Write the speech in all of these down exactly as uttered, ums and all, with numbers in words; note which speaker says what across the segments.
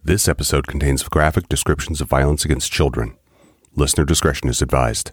Speaker 1: This episode contains graphic descriptions of violence against children. Listener discretion is advised.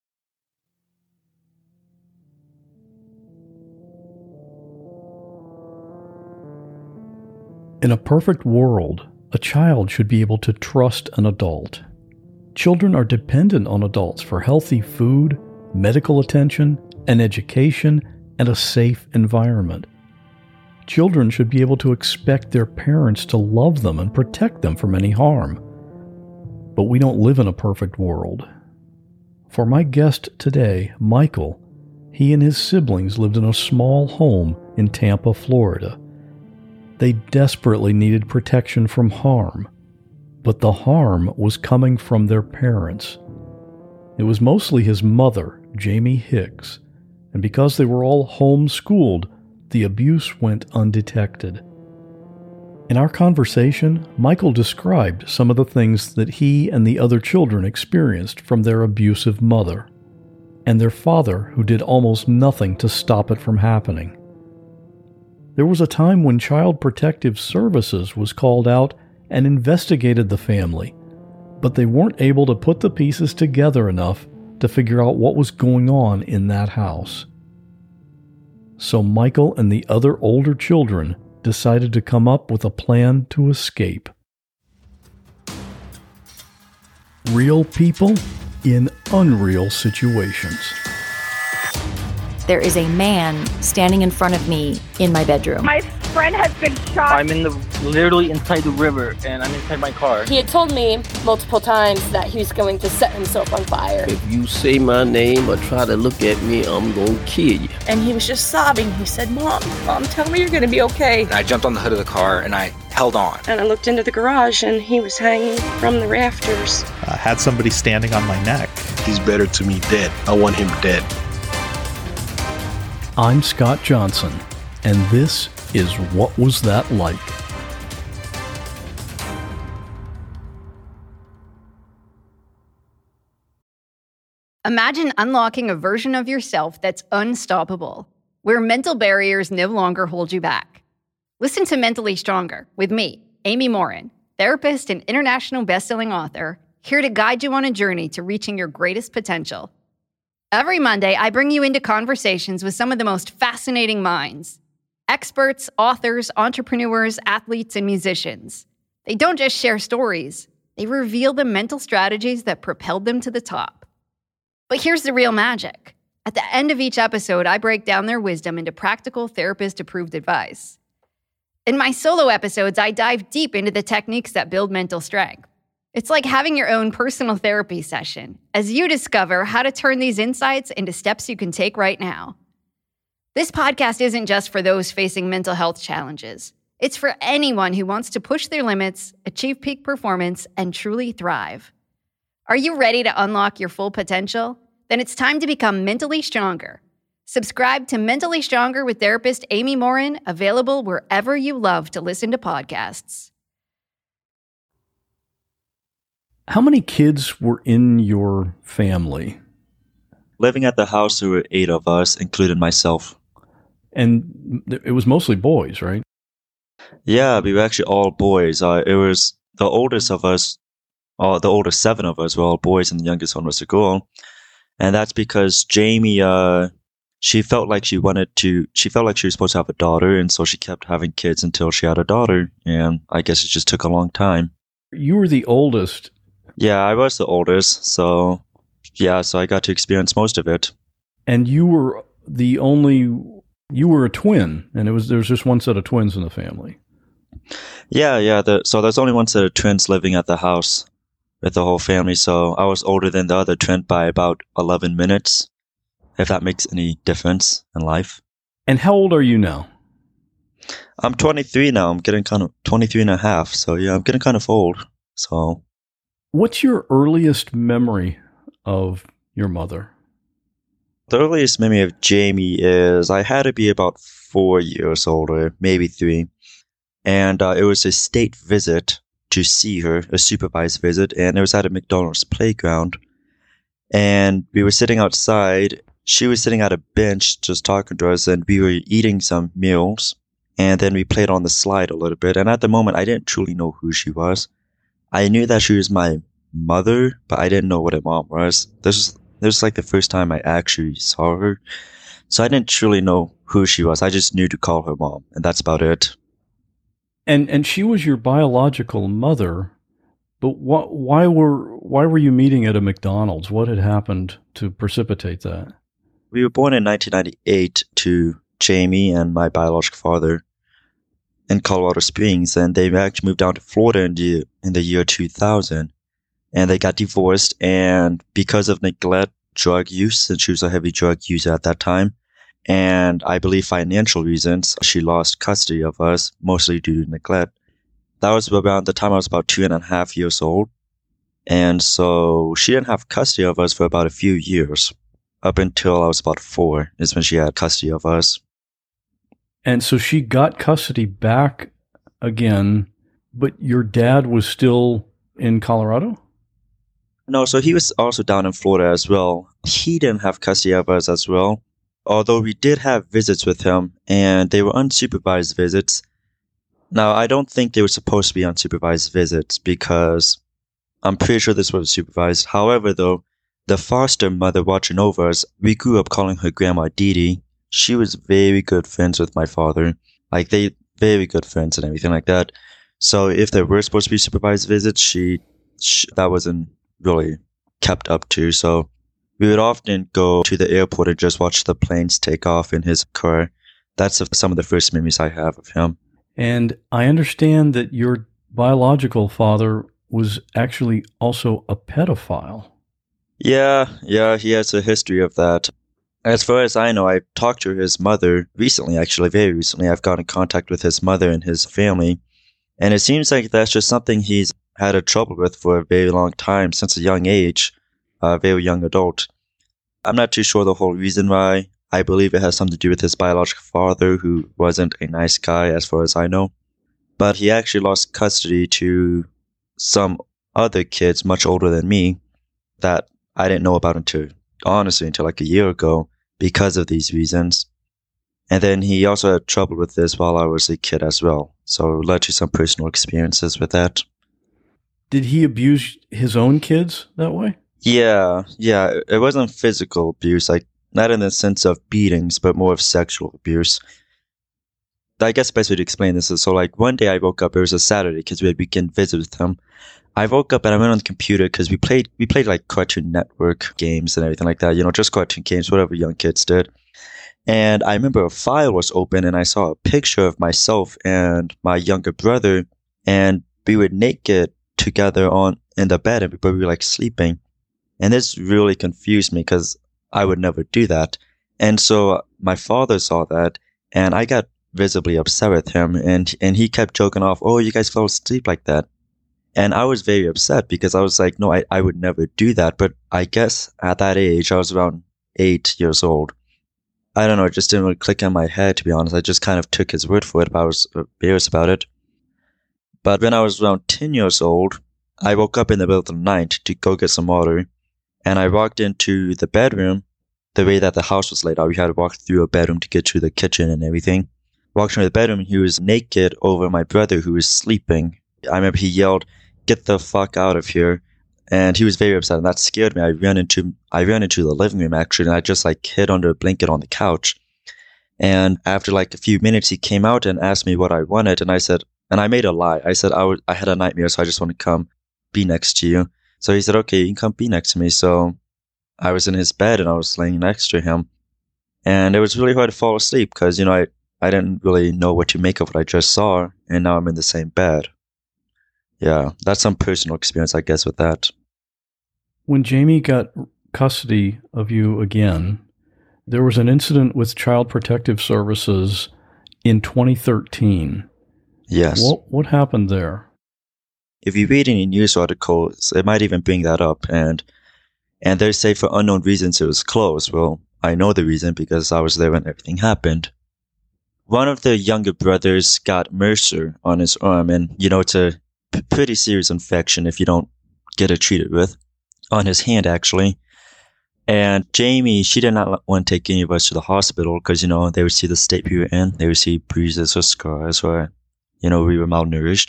Speaker 2: In a perfect world, a child should be able to trust an adult. Children are dependent on adults for healthy food, medical attention, and education, and a safe environment. Children should be able to expect their parents to love them and protect them from any harm. But we don't live in a perfect world. For my guest today, Michael, he and his siblings lived in a small home in Tampa, Florida. They desperately needed protection from harm, but the harm was coming from their parents. It was mostly his mother, Jamie Hicks, and because they were all homeschooled, the abuse went undetected. In our conversation, Michael described some of the things that he and the other children experienced from their abusive mother, and their father who did almost nothing to stop it from happening. There was a time when Child Protective Services was called out and investigated the family, but they weren't able to put the pieces together enough to figure out what was going on in that house. So Michael and the other older children decided to come up with a plan to escape. Real people in unreal situations.
Speaker 3: There is a man standing in front of me in my bedroom.
Speaker 4: My friend has been shot.
Speaker 5: I'm in the literally inside the river, and I'm inside my car.
Speaker 6: He had told me multiple times that he was going to set himself on fire.
Speaker 7: If you say my name or try to look at me, I'm going to kill you.
Speaker 6: And he was just sobbing. He said, Mom, Mom, tell me you're going to be okay.
Speaker 8: And I jumped on the hood of the car, and I held on.
Speaker 9: And I looked into the garage, and he was hanging from the rafters.
Speaker 10: I had somebody standing on my neck.
Speaker 11: He's better to me dead. I want him dead.
Speaker 2: I'm Scott Johnson, and this is What Was That Like?
Speaker 12: Imagine unlocking a version of yourself that's unstoppable, where mental barriers no longer hold you back. Listen to Mentally Stronger with me, Amy Morin, therapist and international best-selling author, here to guide you on a journey to reaching your greatest potential. Every Monday, I bring you into conversations with some of the most fascinating minds. Experts, authors, entrepreneurs, athletes, and musicians. They don't just share stories. They reveal the mental strategies that propelled them to the top. But here's the real magic. At the end of each episode, I break down their wisdom into practical, therapist-approved advice. In my solo episodes, I dive deep into the techniques that build mental strength. It's like having your own personal therapy session as you discover how to turn these insights into steps you can take right now. This podcast isn't just for those facing mental health challenges. It's for anyone who wants to push their limits, achieve peak performance, and truly thrive. Are you ready to unlock your full potential? Then it's time to become mentally stronger. Subscribe to Mentally Stronger with therapist Amy Morin, available wherever you love to listen to podcasts.
Speaker 2: How many kids were in your family?
Speaker 13: Living at the house, there were eight of us, including myself.
Speaker 2: And it was mostly boys, right?
Speaker 13: Yeah, we were actually all boys. Uh, it was the oldest of us, uh, the oldest seven of us were all boys, and the youngest one was a girl. And that's because Jamie, uh, she felt like she wanted to, she felt like she was supposed to have a daughter, and so she kept having kids until she had a daughter. And I guess it just took a long time.
Speaker 2: You were the oldest.
Speaker 13: Yeah, I was the oldest, so yeah, so I got to experience most of it.
Speaker 2: And you were the only, you were a twin, and it was there was just one set of twins in the family.
Speaker 13: Yeah, yeah, the, so there's only one set of twins living at the house with the whole family, so I was older than the other twin by about eleven minutes, if that makes any difference in life.
Speaker 2: And how old are you now?
Speaker 13: I'm twenty-three now, I'm getting kind of twenty-three and a half, so yeah, I'm getting kind of old, so...
Speaker 2: What's your earliest memory of your mother?
Speaker 13: The earliest memory of Jamie is I had to be about four years older, maybe three. And uh, it was a state visit to see her, a supervised visit, and it was at a McDonald's playground. And we were sitting outside. She was sitting at a bench just talking to us, and we were eating some meals. And then we played on the slide a little bit. And at the moment, I didn't truly know who she was. I knew that she was my mother, but I didn't know what her mom was. This was, this was like the first time I actually saw her. So I didn't truly know who she was. I just knew to call her mom, and that's about it.
Speaker 2: And and she was your biological mother, but wh- why were why were you meeting at a McDonald's? What had happened to precipitate that?
Speaker 13: We were born in nineteen ninety-eight to Jamie and my biological father in Colorado Springs, and they actually moved down to Florida in the in the year two thousand, and they got divorced. And because of neglect, drug use, and she was a heavy drug user at that time, and I believe financial reasons, she lost custody of us, mostly due to neglect. That was around the time I was about two and a half years old, and so she didn't have custody of us for about a few years. Up until I was about four is when she had custody of us.
Speaker 2: And so she got custody back again, but your dad was still in Colorado?
Speaker 13: No, so he was also down in Florida as well. He didn't have custody of us as well, although we did have visits with him, and they were unsupervised visits. Now, I don't think they were supposed to be unsupervised visits because I'm pretty sure this was supervised. However, though, the foster mother watching over us, we grew up calling her Grandma Dee Dee. She was very good friends with my father. Like, they very good friends and everything like that. So if there were supposed to be supervised visits, she, she that wasn't really kept up to. So we would often go to the airport and just watch the planes take off in his car. That's some of the first memories I have of him.
Speaker 2: And I understand that your biological father was actually also a pedophile.
Speaker 13: Yeah, yeah, he has a history of that. As far as I know, I talked to his mother recently, actually, very recently. I've got in contact with his mother and his family. And it seems like that's just something he's had a trouble with for a very long time, since a young age, a very young adult. I'm not too sure the whole reason why. I believe it has something to do with his biological father, who wasn't a nice guy, as far as I know. But he actually lost custody to some other kids much older than me that I didn't know about until, honestly, until like a year ago because of these reasons. And then he also had trouble with this while I was a kid as well. So it led to some personal experiences with that.
Speaker 2: Did he abuse his own kids that way?
Speaker 13: Yeah, yeah. It wasn't physical abuse, like not in the sense of beatings, but more of sexual abuse. I guess the best way to explain this is, so like one day I woke up, it was a Saturday because we had weekend visit with him. I woke up and I went on the computer because we played, we played like Cartoon Network games and everything like that, you know, just cartoon games, whatever young kids did. And I remember a file was open and I saw a picture of myself and my younger brother, and we were naked together on in the bed, but we were like sleeping. And this really confused me because I would never do that. And so my father saw that and I got visibly upset with him, and and he kept joking off, "Oh, you guys fell asleep like that." And I was very upset because I was like, no, I, I would never do that. But I guess at that age, I was around eight years old. I don't know, it just didn't really click in my head, to be honest. I just kind of took his word for it, but I was embarrassed about it. But when I was around ten years old, I woke up in the middle of the night to go get some water. And I walked into the bedroom the way that the house was laid out. We had to walk through a bedroom to get to the kitchen and everything. Walked into the bedroom, he was naked over my brother who was sleeping. I remember he yelled, "Get the fuck out of here." And he was very upset, and that scared me. I ran into I ran into the living room, actually, and I just like hid under a blanket on the couch. And after like a few minutes, he came out and asked me what I wanted, and I said, and I made a lie. I said I, w- I had a nightmare, so I just want to come be next to you. So he said, "Okay, you can come be next to me." So I was in his bed, and I was laying next to him. And it was really hard to fall asleep because, you know, I, I didn't really know what to make of what I just saw, and now I'm in the same bed. Yeah, that's some personal experience, I guess, with that.
Speaker 2: When Jamie got custody of you again, there was an incident with Child Protective Services in twenty thirteen.
Speaker 13: Yes.
Speaker 2: What what happened there?
Speaker 13: If you read any news articles, it might even bring that up, and and they say for unknown reasons it was closed. Well, I know the reason because I was there when everything happened. One of the younger brothers got MRSA on his arm, and you know, it's a p- pretty serious infection if you don't get it treated with. On his hand, actually. And Jamie, she did not want to take any of us to the hospital because, you know, they would see the state we were in. They would see bruises or scars or, you know, we were malnourished.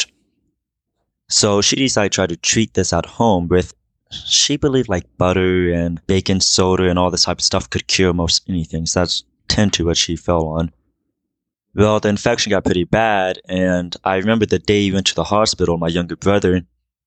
Speaker 13: So she decided to try to treat this at home with, she believed like butter and baking soda and all this type of stuff could cure most anything. So that's tend to what she fell on. Well, the infection got pretty bad. And I remember the day we went to the hospital, my younger brother,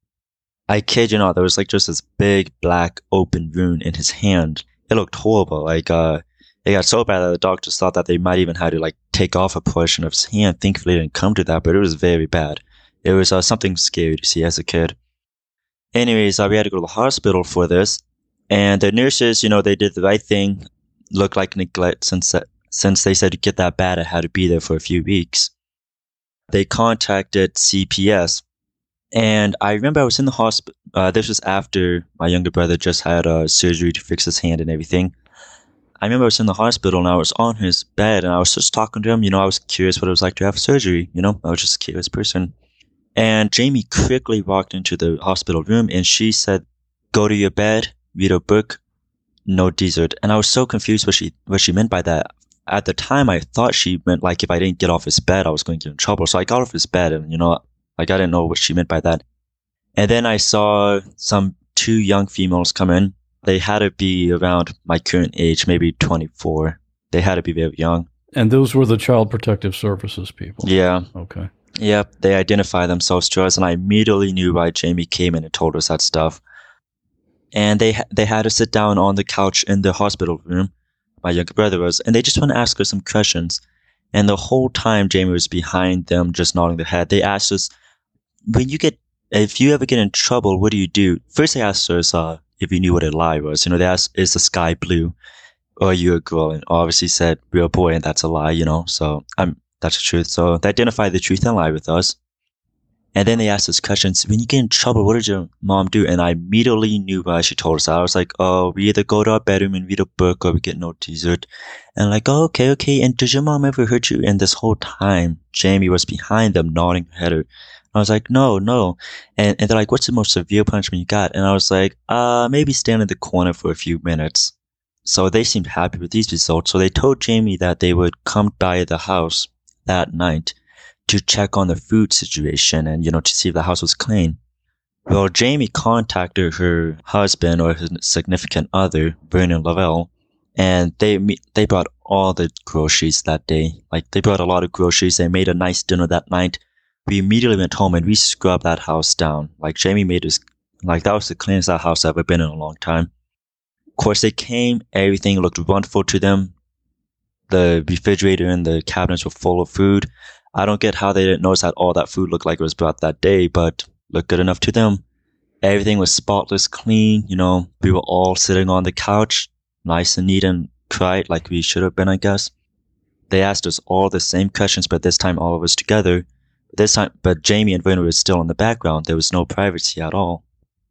Speaker 13: I kid you not, there was like just this big black open wound in his hand. It looked horrible. Like, uh, it got so bad that the doctors thought that they might even have to like take off a portion of his hand. Thankfully, it didn't come to that, but it was very bad. It was uh, something scary to see as a kid. Anyways, uh, we had to go to the hospital for this. And the nurses, you know, they did the right thing. Looked like neglect since, since they said to get that bad, I had to be there for a few weeks. They contacted C P S. And I remember I was in the hospital. Uh, this was after my younger brother just had uh, surgery to fix his hand and everything. I remember I was in the hospital and I was on his bed and I was just talking to him. You know, I was curious what it was like to have surgery. You know, I was just a curious person. And Jamie quickly walked into the hospital room and she said, "Go to your bed, read a book, no dessert." And I was so confused what she what she meant by that. At the time, I thought she meant like if I didn't get off his bed, I was going to get in trouble. So I got off his bed and, you know, like I didn't know what she meant by that. And then I saw some two young females come in. They had to be around my current age, maybe twenty-four. They had to be very young.
Speaker 2: And those were the Child Protective Services people?
Speaker 13: Yeah.
Speaker 2: Okay.
Speaker 13: Yep. They identified themselves to us, and I immediately knew why Jamie came in and told us that stuff. And they, ha- they had to sit down on the couch in the hospital room, my younger brother was, and they just want to ask her some questions. And the whole time Jamie was behind them, just nodding their head. They asked us, when you get, if you ever get in trouble, what do you do? First they asked us, uh, if we knew what a lie was. You know, they asked, is the sky blue? Or are you a girl? And obviously said, we're a boy, and that's a lie, you know, so um, that's the truth. So they identified the truth and lie with us. And then they asked us questions. When you get in trouble, what did your mom do? And I immediately knew why she told us that. I was like, oh, we either go to our bedroom and read a book or we get no dessert. And like, oh, okay, okay. And does your mom ever hurt you? And this whole time, Jamie was behind them, nodding her head. I was like, no, no. And, and they're like, what's the most severe punishment you got? And I was like, uh, maybe stand in the corner for a few minutes. So they seemed happy with these results. So they told Jamie that they would come by the house that night to check on the food situation and, you know, to see if the house was clean. Well, Jamie contacted her husband or his significant other, Vernon Lavelle, and they they brought all the groceries that day. Like, they brought a lot of groceries. They made a nice dinner that night. We immediately went home and we scrubbed that house down. Like, Jamie made us, like, that was the cleanest that house I've ever been in a long time. Of course, they came. Everything looked wonderful to them. The refrigerator and the cabinets were full of food. I don't get how they didn't notice that all that food looked like it was brought that day, but looked good enough to them. Everything was spotless clean. You know, we were all sitting on the couch, nice and neat and quiet, like we should have been, I guess. They asked us all the same questions, but this time all of us together. This time, but Jamie and Vernon were still in the background. There was no privacy at all.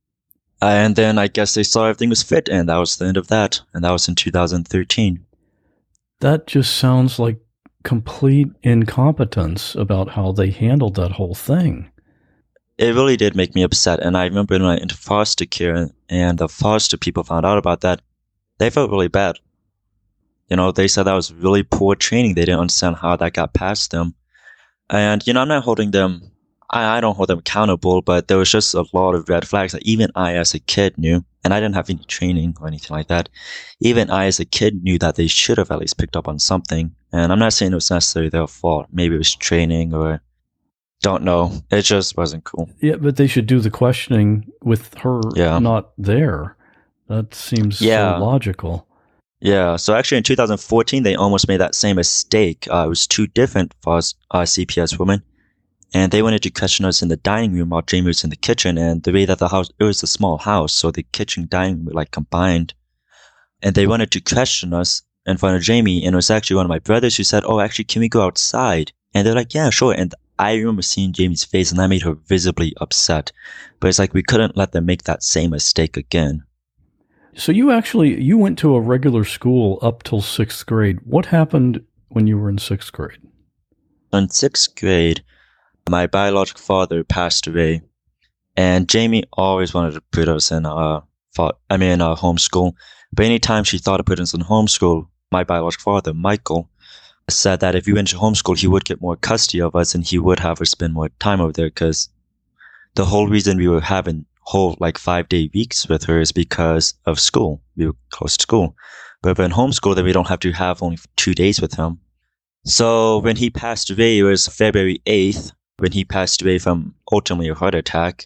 Speaker 13: And then I guess they saw everything was fit, and that was the end of that. And that was in two thousand thirteen.
Speaker 2: That just sounds like complete incompetence about how they handled that whole thing.
Speaker 13: It really did make me upset. And I remember when I went into foster care and the foster people found out about that, they felt really bad. You know, they said that was really poor training. They didn't understand how that got past them. And, you know, I'm not holding them, I, I don't hold them accountable, but there was just a lot of red flags that even I as a kid knew, and I didn't have any training or anything like that. Even I as a kid knew that they should have at least picked up on something. And I'm not saying it was necessarily their fault. Maybe it was training or don't know. It just wasn't cool.
Speaker 2: Yeah, but they should do the questioning with her
Speaker 13: yeah. not
Speaker 2: there. That seems
Speaker 13: yeah.
Speaker 2: so logical.
Speaker 13: Yeah, so actually in two thousand fourteen, they almost made that same mistake. Uh, it was two different uh, C P S women, and they wanted to question us in the dining room while Jamie was in the kitchen. And the way that the house, it was a small house, so the kitchen and dining room were like combined. And they wanted to question us in front of Jamie, and it was actually one of my brothers who said, oh, actually, can we go outside? And they're like, yeah, sure. And I remember seeing Jamie's face, and that made her visibly upset. But it's like we couldn't let them make that same mistake again.
Speaker 2: So you actually, you went to a regular school up till sixth grade. What happened when you were in sixth grade?
Speaker 13: In sixth grade, my biological father passed away, and Jamie always wanted to put us in a, I mean, a homeschool. But anytime she thought of putting us in homeschool, my biological father, Michael, said that if we went to homeschool, he would get more custody of us and he would have her spend more time over there, because the whole reason we were having whole like five day weeks with her is because of school. We were close to school. But if in homeschool, then we don't have to have only two days with him. So when he passed away, it was February eighth, when he passed away from ultimately a heart attack.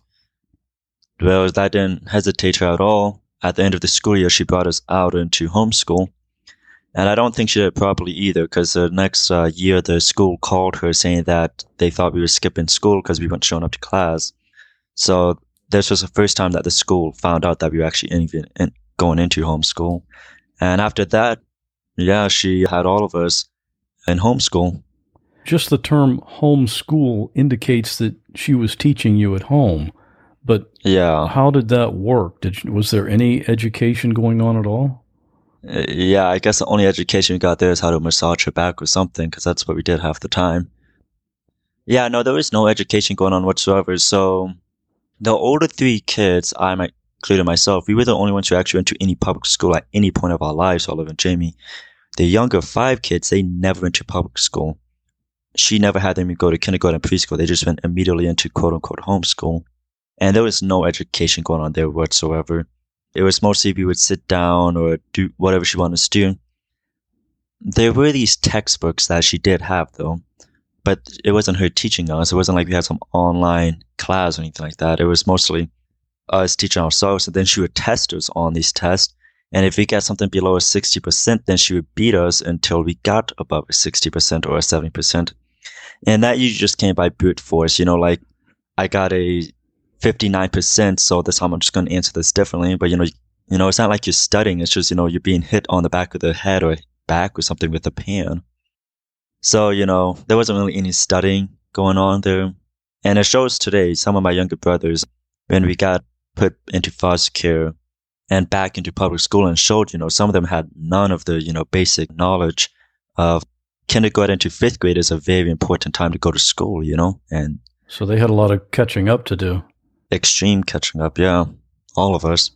Speaker 13: Well, that didn't hesitate her at all. At the end of the school year, she brought us out into homeschool. And I don't think she did it properly either, because the next uh, year, the school called her saying that they thought we were skipping school because we weren't showing up to class. So this was the first time that the school found out that we were actually in, in, going into homeschool. And after that, yeah, she had all of us in homeschool.
Speaker 2: Just the term homeschool indicates that she was teaching you at home. But
Speaker 13: yeah,
Speaker 2: how did that work? Did was there any education going on at all?
Speaker 13: Uh, yeah, I guess the only education we got there is how to massage her back or something, because that's what we did half the time. Yeah, no, there was no education going on whatsoever. So the older three kids, I might include myself, we were the only ones who actually went to any public school at any point of our lives, Oliver and Jamie. The younger five kids, they never went to public school. She never had them go to kindergarten and preschool. They just went immediately into quote-unquote homeschool. And there was no education going on there whatsoever. It was mostly we would sit down or do whatever she wanted us to do. There were these textbooks that she did have, though. But it wasn't her teaching us. It wasn't like we had some online class or anything like that. It was mostly us teaching ourselves. And then she would test us on these tests. And if we got something below a sixty percent, then she would beat us until we got above a sixty percent or a seventy percent. And that usually just came by brute force. You know, like I got a fifty-nine percent, so this time I'm just going to answer this differently. But, you know, you know, it's not like you're studying. It's just, you know, you're being hit on the back of the head or back or something with a pan. So, you know, there wasn't really any studying going on there. And it shows today, some of my younger brothers, when we got put into foster care and back into public school, and showed, you know, some of them had none of the, you know, basic knowledge of kindergarten to fifth grade is a very important time to go to school, you know. And
Speaker 2: so they had a lot of catching up to do.
Speaker 13: Extreme catching up, yeah. All of us.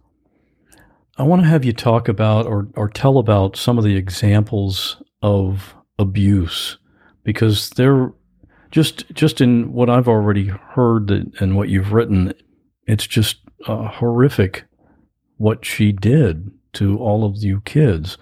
Speaker 2: I want to have you talk about or, or tell about some of the examples of abuse, because they're just just in what I've already heard and what you've written, it's just uh, horrific what she did to all of you kids.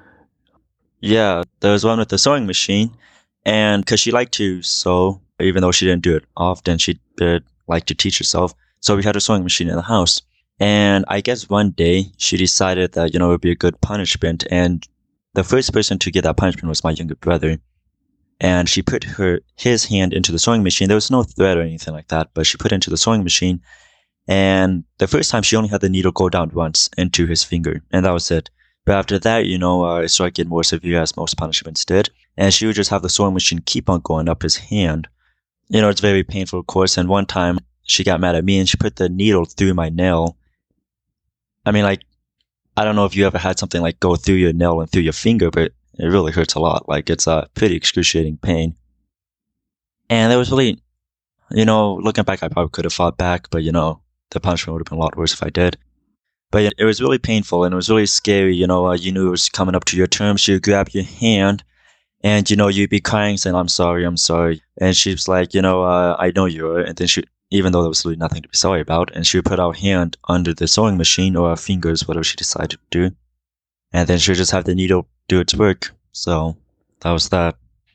Speaker 13: Yeah, there was one with the sewing machine, and because she liked to sew, even though she didn't do it often, she did like to teach herself. So we had a sewing machine in the house. And I guess one day she decided that, you know, it would be a good punishment. And the first person to get that punishment was my younger brother. And she put her his hand into the sewing machine. There was no thread or anything like that, but she put it into the sewing machine. And the first time she only had the needle go down once into his finger. And that was it. But after that, you know, uh, it started getting more severe, as most punishments did. And she would just have the sewing machine keep on going up his hand. You know, it's very painful, of course. And one time she got mad at me and she put the needle through my nail. I mean, like, I don't know if you ever had something like go through your nail and through your finger, but it really hurts a lot. Like, it's a pretty excruciating pain. And it was really, you know, looking back, I probably could have fought back, but, you know, the punishment would have been a lot worse if I did. But it was really painful and it was really scary. You know, uh, you knew it was coming up to your term. She would grab your hand and, you know, you'd be crying saying, I'm sorry, I'm sorry. And she was like, you know, uh, I know you are. And then she, even though there was really nothing to be sorry about, and she would put our hand under the sewing machine or our fingers, whatever she decided to do. And then she would just have the needle do its work. So that was that.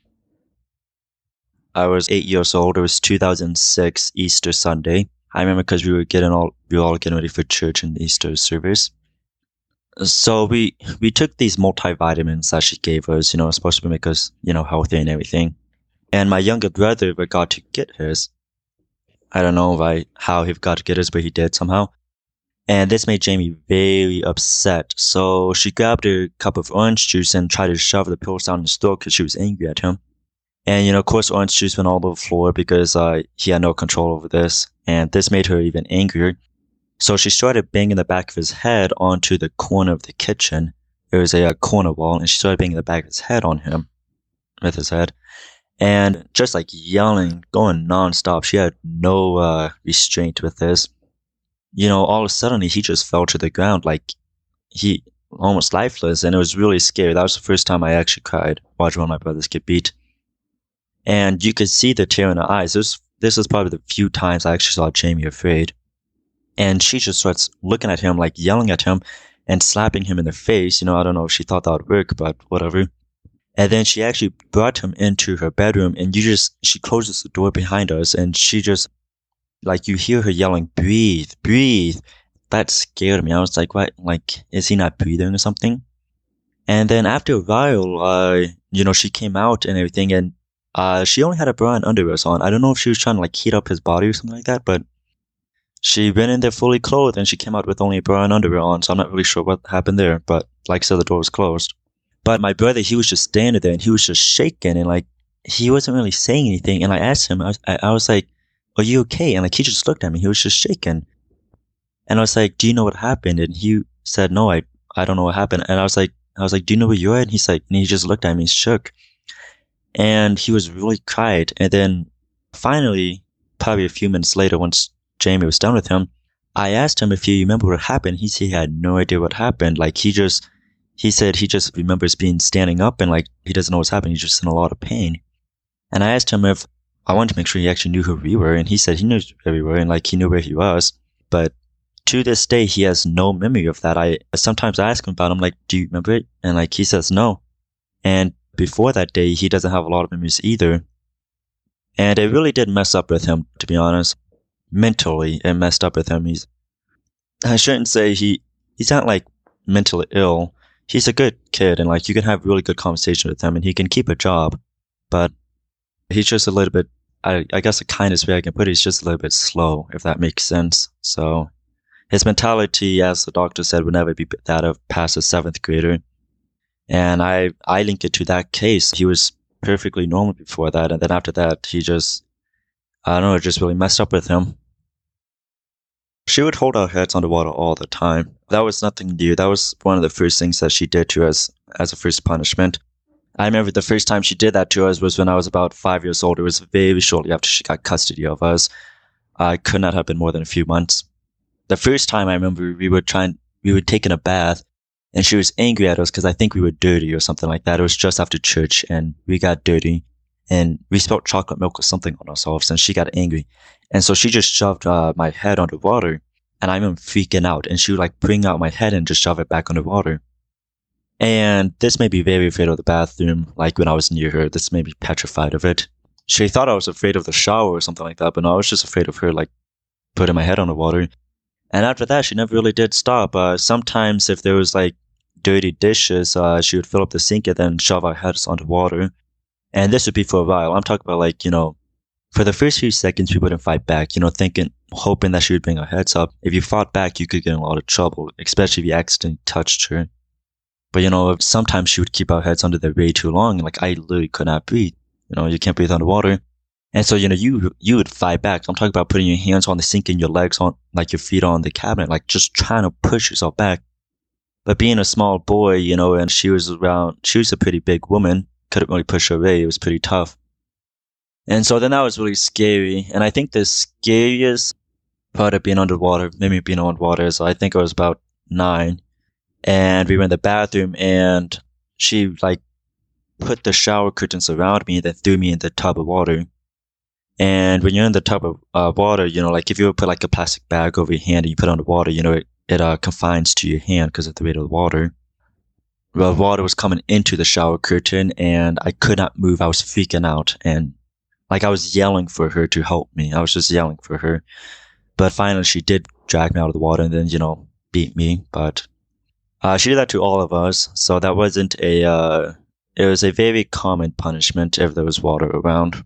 Speaker 13: I was eight years old. It was two thousand six, Easter Sunday. I remember because we were getting all, we were all getting ready for church and Easter service. So we, we took these multivitamins that she gave us, you know, supposed to make us, you know, healthy and everything. And my younger brother got to get his. I don't know if I, how he got to get his, but he did somehow. And this made Jamie very upset. So she grabbed a cup of orange juice and tried to shove the pills down his throat because she was angry at him. And, you know, of course, orange juice went all over the floor because uh, he had no control over this. And this made her even angrier. So she started banging the back of his head onto the corner of the kitchen. There was a, a corner wall, and she started banging the back of his head on him with his head. And just like yelling, going nonstop. She had no uh, restraint with this. You know, all of a sudden, he just fell to the ground. Like, he, almost lifeless, and it was really scary. That was the first time I actually cried watching one of my brothers get beat. And you could see the tear in her eyes. This, this was probably the few times I actually saw Jamie afraid. And she just starts looking at him, like yelling at him and slapping him in the face. You know, I don't know if she thought that would work, but whatever. And then she actually brought him into her bedroom, and you just, she closes the door behind us, and she just, like, you hear her yelling, breathe, breathe. That scared me. I was like, what? Like, is he not breathing or something? And then after a while, uh, you know, she came out and everything, and uh, she only had a bra and underwear on. I don't know if she was trying to, like, heat up his body or something like that, but she went in there fully clothed, and she came out with only a bra and underwear on, so I'm not really sure what happened there. But like I said, the door was closed. But my brother, he was just standing there, and he was just shaking, and like, he wasn't really saying anything. And I asked him, I was, I, I was like, are you okay? And like, he just looked at me. He was just shaking. And I was like, do you know what happened? And he said, no, I, I don't know what happened. And I was like, I was like, do you know where you're at? And he's like, and he just looked at me, shook. And he was really cried. And then finally, probably a few minutes later, once Jamie was done with him, I asked him if he remembered what happened. He said he had no idea what happened. Like, he just, he said he just remembers being standing up, and like, he doesn't know what's happening. He's just in a lot of pain. And I asked him if I wanted to make sure he actually knew who we were. And he said he knew where we were, and like, he knew where he was. But to this day, he has no memory of that. I sometimes ask him about it. I'm like, do you remember it? And like, he says no. And before that day, he doesn't have a lot of memories either. And it really did mess up with him, to be honest. Mentally, it messed up with him. He's, I shouldn't say he, he's not like mentally ill. He's a good kid, and like, you can have really good conversation with him, and he can keep a job. But he's just a little bit, I, I guess the kindest way I can put it, he's just a little bit slow, if that makes sense. So his mentality, as the doctor said, would never be that of past a seventh grader. And I, I link it to that case. He was perfectly normal before that. And then after that, he just, I don't know, it just really messed up with him. She would hold our heads underwater all the time. That was nothing new. That was one of the first things that she did to us as a first punishment. I remember the first time she did that to us was when I was about five years old. It was very shortly after she got custody of us. I could not have been more than a few months. The first time I remember we were trying, we were taking a bath, and she was angry at us because I think we were dirty or something like that. It was just after church, and we got dirty, and we spilled chocolate milk or something on ourselves, and she got angry. And so she just shoved uh, my head underwater, and I remember freaking out, and she would like bring out my head and just shove it back underwater. And this made me very afraid of the bathroom. Like, when I was near her, this made me petrified of it. She thought I was afraid of the shower or something like that, but no, I was just afraid of her, like, putting my head underwater. And after that, she never really did stop. Uh, sometimes if there was like dirty dishes, uh, she would fill up the sink and then shove our heads underwater. And this would be for a while. I'm talking about, like, you know, for the first few seconds, we wouldn't fight back, you know, thinking, hoping that she would bring her heads up. If you fought back, you could get in a lot of trouble, especially if you accidentally touched her. But, you know, sometimes she would keep our heads under there way too long. Like, I literally could not breathe. You know, you can't breathe underwater. And so, you know, you you would fight back. I'm talking about putting your hands on the sink and your legs on, like, your feet on the cabinet, like, just trying to push yourself back. But being a small boy, you know, and she was around, she was a pretty big woman, couldn't really push her away. It was pretty tough. And so then that was really scary. And I think the scariest part of being underwater, maybe being underwater, is I think I was about nine. And we were in the bathroom, and she, like, put the shower curtains around me and then threw me in the tub of water. And when you're in the tub of uh, water, you know, like, if you would put like a plastic bag over your hand and you put it on the water, you know, it, it uh, confines to your hand because of the weight of the water. Well, water was coming into the shower curtain, and I could not move. I was freaking out, and like, I was yelling for her to help me. I was just yelling for her. But finally, she did drag me out of the water and then, you know, beat me. But uh, she did that to all of us. So that wasn't a, uh, it was a very common punishment if there was water around.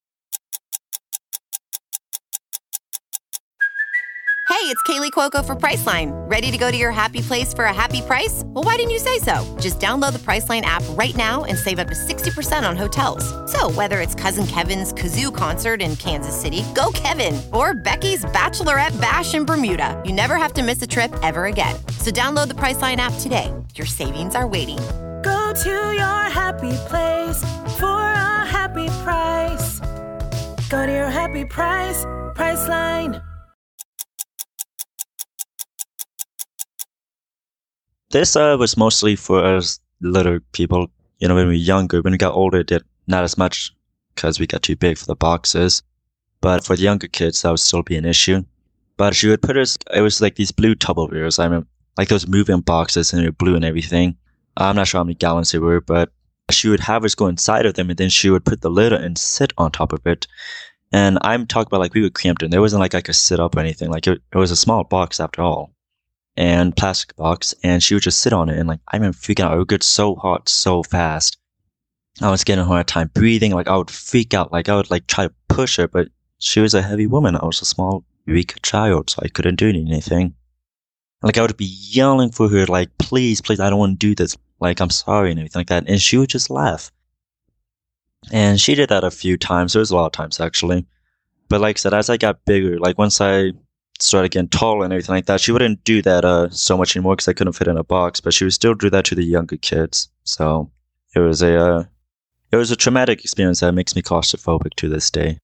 Speaker 14: Hey, it's Kaylee Cuoco for Priceline. Ready to go to your happy place for a happy price? Well, why didn't you say so? Just download the Priceline app right now and save up to sixty percent on hotels. So whether it's Cousin Kevin's Kazoo Concert in Kansas City, go Kevin, or Becky's Bachelorette Bash in Bermuda, you never have to miss a trip ever again. So download the Priceline app today. Your savings are waiting.
Speaker 15: Go to your happy place for a happy price. Go to your happy price, Priceline.
Speaker 13: This uh, was mostly for us little people. You know, when we were younger. When we got older, it did not as much because we got too big for the boxes. But for the younger kids, that would still be an issue. But she would put us, it was like these blue Tupperwares. I remember, like those moving boxes, and they were blue and everything. I'm not sure how many gallons they were, but she would have us go inside of them, and then she would put the lid and sit on top of it. And I'm talking about like we were cramped in. There wasn't like I could sit up or anything. Like it, it was a small box after all, and plastic box. And she would just sit on it. And like I remember freaking out. It would get so hot so fast. I was getting a hard time breathing. Like I would freak out. Like I would like try to push her, but she was a heavy woman. I was a small, weak child, so I couldn't do anything. Like I would be yelling for her, like, please, please, I don't want to do this. Like, I'm sorry and everything like that. And she would just laugh. And she did that a few times. There was a lot of times, actually. But like I said, as I got bigger, like once I started getting taller and everything like that, she wouldn't do that uh, so much anymore because I couldn't fit in a box. But she would still do that to the younger kids. So it was a, uh, it was a traumatic experience that makes me claustrophobic to this day.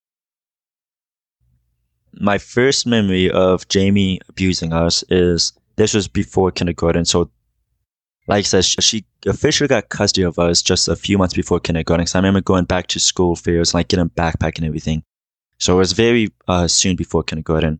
Speaker 13: My first memory of Jamie abusing us is, this was before kindergarten. So like I said, she officially got custody of us just a few months before kindergarten. So I remember going back to school fairs, like getting a backpack and everything. So it was very uh, soon before kindergarten.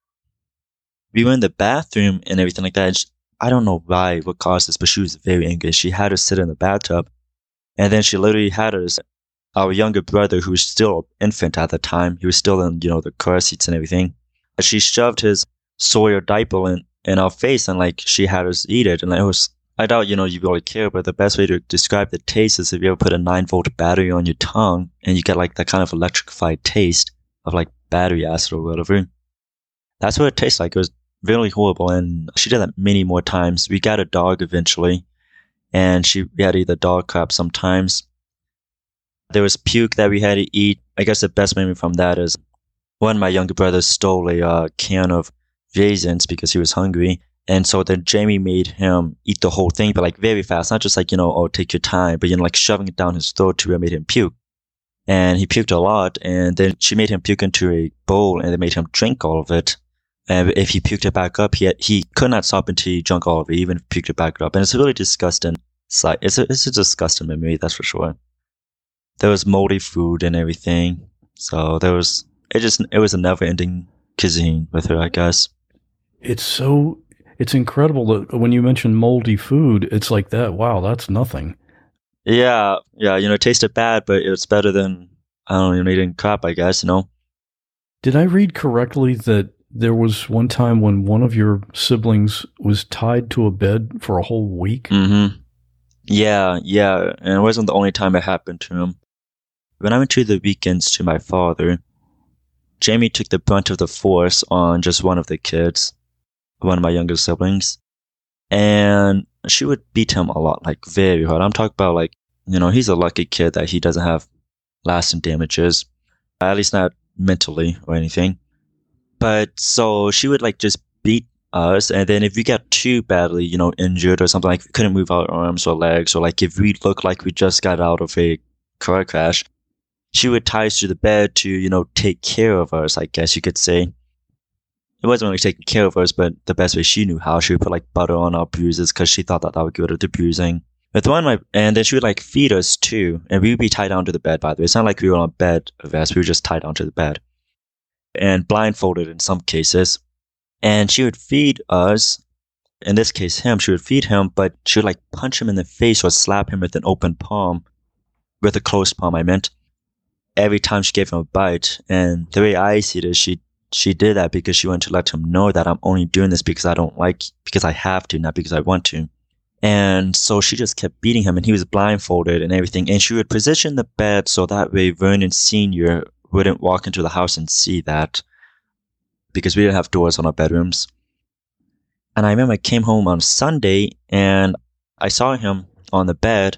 Speaker 13: We were in the bathroom and everything like that. And she, I don't know why, what caused this, but she was very angry. She had us sit in the bathtub. And then she literally had us, our younger brother, who was still an infant at the time, he was still in, you know, the car seats and everything. She shoved his Sawyer diaper in, in our face, and like she had us eat it. And it was, I doubt, you know, you really care, but the best way to describe the taste is if you ever put a nine volt battery on your tongue and you get like that kind of electrified taste of like battery acid or whatever. That's what it tastes like. It was really horrible. And she did that many more times. We got a dog eventually, and she we had to eat the dog crap sometimes. There was puke that we had to eat. I guess the best memory from that is one of my younger brothers stole a uh, can of raisins because he was hungry. And so then Jamie made him eat the whole thing, but like very fast. Not just like, you know, oh, take your time, but, you know, like shoving it down his throat to where it made him puke. And he puked a lot. And then she made him puke into a bowl, and they made him drink all of it. And if he puked it back up, he had, he could not stop until he drank all of it, even if he puked it back up. And it's a really disgusting sight. It's a, it's a disgusting memory, that's for sure. There was moldy food and everything. So there was, it just, it was a never ending cuisine with her, I guess.
Speaker 2: It's so, it's incredible that when you mention moldy food, it's like that. Wow, that's nothing.
Speaker 13: Yeah. Yeah. You know, it tasted bad, but it was better than, I don't know, eating crap, I guess, you know?
Speaker 2: Did I read correctly that there was one time when one of your siblings was tied to a bed for a whole week?
Speaker 13: Mm-hmm. Yeah. Yeah. And it wasn't the only time it happened to him. When I went to the weekends to my father, Jamie took the brunt of the force on just one of the kids, one of my younger siblings, and she would beat him a lot, like very hard. I'm talking about like, you know, he's a lucky kid that he doesn't have lasting damages, at least not mentally or anything. But so she would like just beat us, and then if we got too badly, you know, injured or something, like we couldn't move our arms or legs, or like if we looked like we just got out of a car crash, she would tie us to the bed to, you know, take care of us, I guess you could say. It wasn't really taking care of us, but the best way she knew how. She would put like butter on our bruises because she thought that that would get rid of the bruising. With one of my, and then she would like feed us too, and we would be tied down to the bed, by the way. It's not like we were on bed vest, we were just tied down to the bed. And blindfolded in some cases. And she would feed us, in this case him, she would feed him, but she would like punch him in the face or slap him with an open palm, with a closed palm, I meant, every time she gave him a bite. And the way I see it is she she did that because she wanted to let him know that I'm only doing this because I don't like, because I have to, not because I want to. And so she just kept beating him, and he was blindfolded and everything. And she would position the bed so that way Vernon Senior wouldn't walk into the house and see that, because we didn't have doors on our bedrooms. And I remember I came home on Sunday and I saw him on the bed.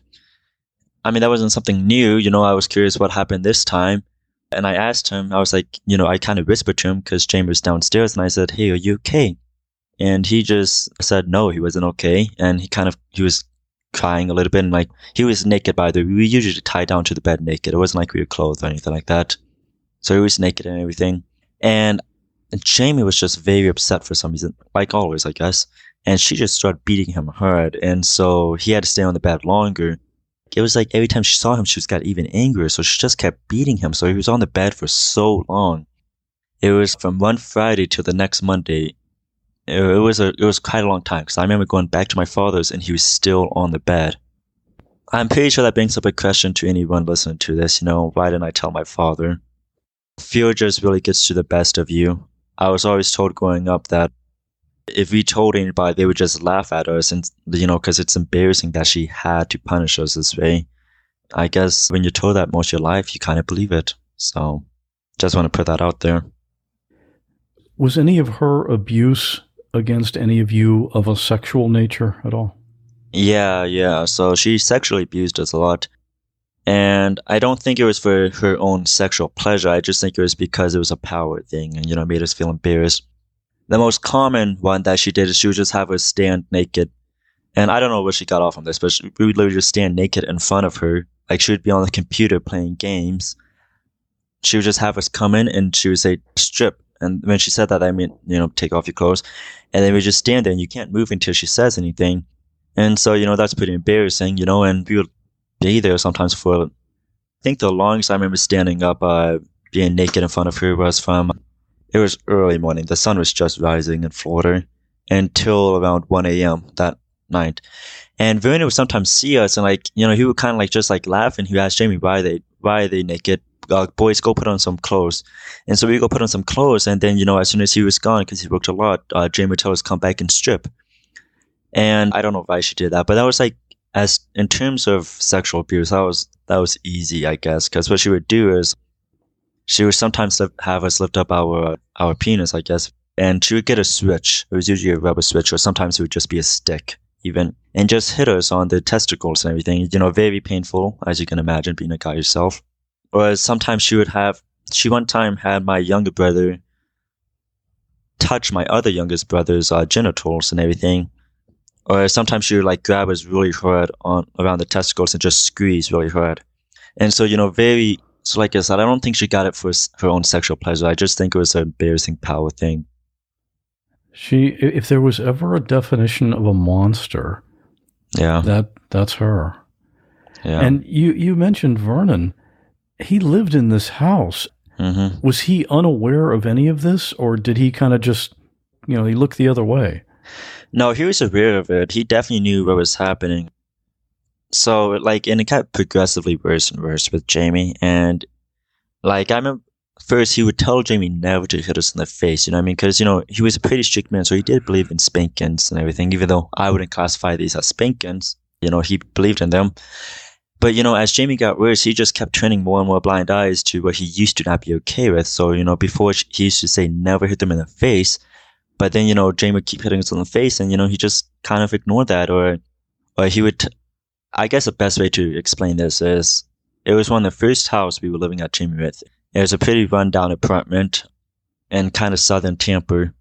Speaker 13: I mean, that wasn't something new. You know, I was curious what happened this time. And I asked him, I was like, you know, I kind of whispered to him because Jamie was downstairs, and I said, hey, are you okay? And he just said, no, he wasn't okay. And he kind of, he was crying a little bit, and like, he was naked, by the way. We usually tie down to the bed naked. It wasn't like we were clothed or anything like that. So he was naked and everything. And, and Jamie was just very upset for some reason, like always, I guess. and she just started beating him hard. And so he had to stay on the bed longer. It was like every time she saw him, she just got even angrier. So she just kept beating him. So he was on the bed for so long. It was from one Friday till the next Monday. It, it was a it was quite a long time, because I remember going back to my father's and he was still on the bed. I'm pretty sure that brings up a question to anyone listening to this. You know, why didn't I tell my father? Fear just really gets to the best of you. I was always told growing up that if we told anybody, they would just laugh at us, and you know, because it's embarrassing that she had to punish us this way. I guess when you're told that most of your life, you kind of believe it. So, just want to put that out there.
Speaker 2: Was any of her abuse against any of you of a sexual nature at all?
Speaker 13: Yeah, yeah. So she sexually abused us a lot. And I don't think it was for her own sexual pleasure. I just think it was because it was a power thing and, you know, made us feel embarrassed. The most common one that she did is she would just have us stand naked. And I don't know where she got off on this, but she, we would literally just stand naked in front of her. Like, she would be on the computer playing games. She would just have us come in and she would say, strip. And when she said that, I mean, you know, take off your clothes. And then we just stand there and you can't move until she says anything. And so, you know, that's pretty embarrassing, you know, and we would be there sometimes for, I think the longest I remember standing up, uh, being naked in front of her was from, it was early morning. The sun was just rising in Florida until around one a.m. that night. And Vernon would sometimes see us and, like, you know, he would kind of like just like laugh, and he would ask Jamie, why are they, why are they naked? Uh, boys, go put on some clothes. And so we go put on some clothes, and then, you know, as soon as he was gone, because he worked a lot, uh, Jamie would tell us come back and strip. And I don't know why she did that, but that was like, as in terms of sexual abuse, that was that was easy, I guess, because what she would do is she would sometimes have us lift up our our penis, I guess, and she would get a switch. It was usually a rubber switch, or sometimes it would just be a stick, even, and just hit us on the testicles and everything. You know, very painful, as you can imagine, being a guy yourself. Or sometimes she would have. She one time had my younger brother touch my other youngest brother's uh, genitals and everything. Or sometimes she would like grab us really hard on around the testicles and just squeeze really hard. And so, you know, very, so like I said, I don't think she got it for her own sexual pleasure. I just think it was an embarrassing power thing.
Speaker 2: She, if there was ever a definition of a monster,
Speaker 13: yeah,
Speaker 2: that that's her.
Speaker 13: Yeah.
Speaker 2: And you, you mentioned Vernon. He lived in this house.
Speaker 13: Mm-hmm.
Speaker 2: Was he unaware of any of this, or did he kind of just, you know, he looked the other way?
Speaker 13: No, he was aware of it. He definitely knew what was happening. So, like, and it got progressively worse and worse with Jamie. And, like, I remember first he would tell Jamie never to hit us in the face, you know what I mean? Because, you know, he was a pretty strict man, so he did believe in spankings and everything, even though I wouldn't classify these as spankings. You know, he believed in them. But, you know, as Jamie got worse, he just kept turning more and more blind eyes to what he used to not be okay with. So, you know, before he used to say never hit them in the face. But then, you know, Jamie would keep hitting us in the face, and, you know, he just kind of ignored that. Or or he would, t- I guess the best way to explain this is, it was one of the first houses we were living at Jamie with. It was a pretty rundown apartment in kind of southern Tampa.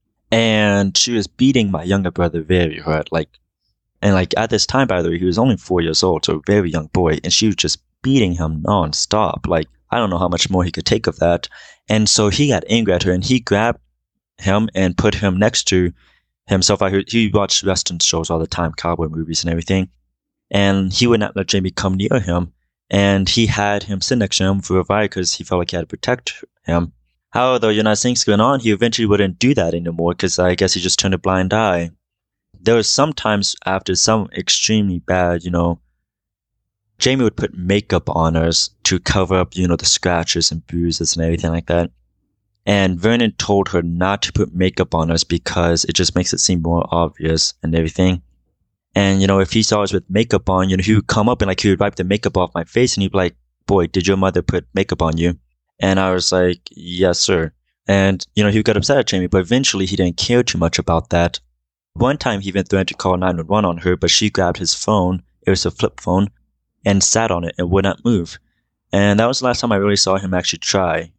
Speaker 13: And she was beating my younger brother very hard. Like, and like at this time, by the way, he was only four years old, so a very young boy. And she was just beating him nonstop. Like, I don't know how much more he could take of that. And so he got angry at her, and he grabbed him and put him next to himself. I heard he watched Western shows all the time, cowboy movies and everything. And he would not let Jamie come near him. And he had him sit next to him for a while because he felt like he had to protect him. However, you know, as things going on, he eventually wouldn't do that anymore because I guess he just turned a blind eye. There was sometimes after some extremely bad, you know, Jamie would put makeup on us to cover up, you know, the scratches and bruises and everything like that. And Vernon told her not to put makeup on us because it just makes it seem more obvious and everything. And, you know, if he saw us with makeup on, you know, he would come up and like he would wipe the makeup off my face and he'd be like, boy, did your mother put makeup on you? And I was like, yes, sir. And, you know, he got upset at Jamie, but eventually he didn't care too much about that. One time he even threatened to call nine one one on her, but she grabbed his phone, it was a flip phone, and sat on it and would not move. And that was the last time I really saw him actually try.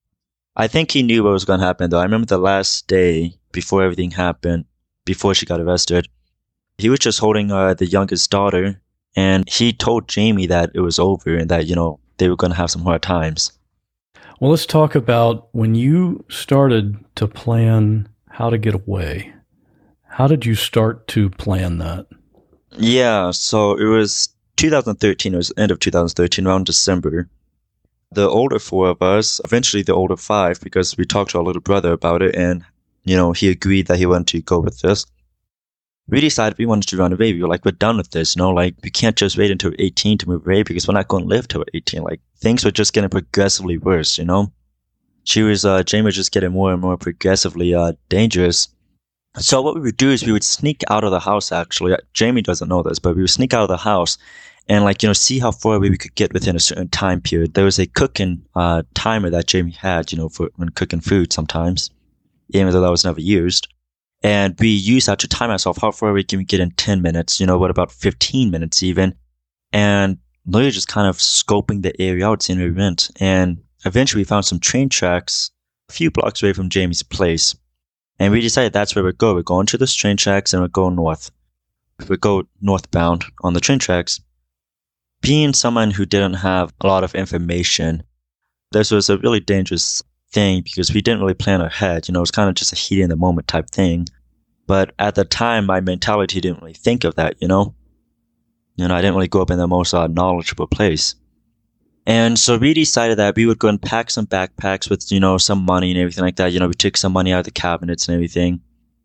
Speaker 13: I think he knew what was going to happen, though. I remember the last day before everything happened, before she got arrested, he was just holding uh, the youngest daughter, and he told Jamie that it was over and that, you know, they were going to have some hard times.
Speaker 2: Well, let's talk about when you started to plan how to get away. How did you start to plan that?
Speaker 13: Yeah, so it was two thousand thirteen. It was the end of two thousand thirteen, around December. The older four of us, eventually the older five, because we talked to our little brother about it, and, you know, he agreed that he wanted to go with this. We decided we wanted to run away. We were like, we're done with this, you know, like, we can't just wait until eighteen to move away because we're not going to live till eighteen. Like, things were just getting progressively worse, you know? She was, uh, Jamie was just getting more and more progressively, uh, dangerous. So what we would do is we would sneak out of the house, actually. Jamie doesn't know this, but we would sneak out of the house and, like, you know, see how far away we could get within a certain time period. There was a cooking, uh, timer that Jamie had, you know, for when cooking food sometimes, even though that was never used. And we use that to time ourselves. How far away can we get in ten minutes? You know, what about fifteen minutes even? And literally just kind of scoping the area out, seeing where we went. And eventually we found some train tracks a few blocks away from Jamie's place. And we decided that's where we'd go. We'd go into those train tracks and we'd go north. We'd go northbound on the train tracks. Being someone who didn't have a lot of information, this was a really dangerous thing because we didn't really plan ahead. You know, it was kind of just a heat in the moment type thing. But at the time, my mentality didn't really think of that, you know? You know, I didn't really grow up in the most uh, knowledgeable place. And so we decided that we would go and pack some backpacks with, you know, some money and everything like that. You know, we took some money out of the cabinets and everything.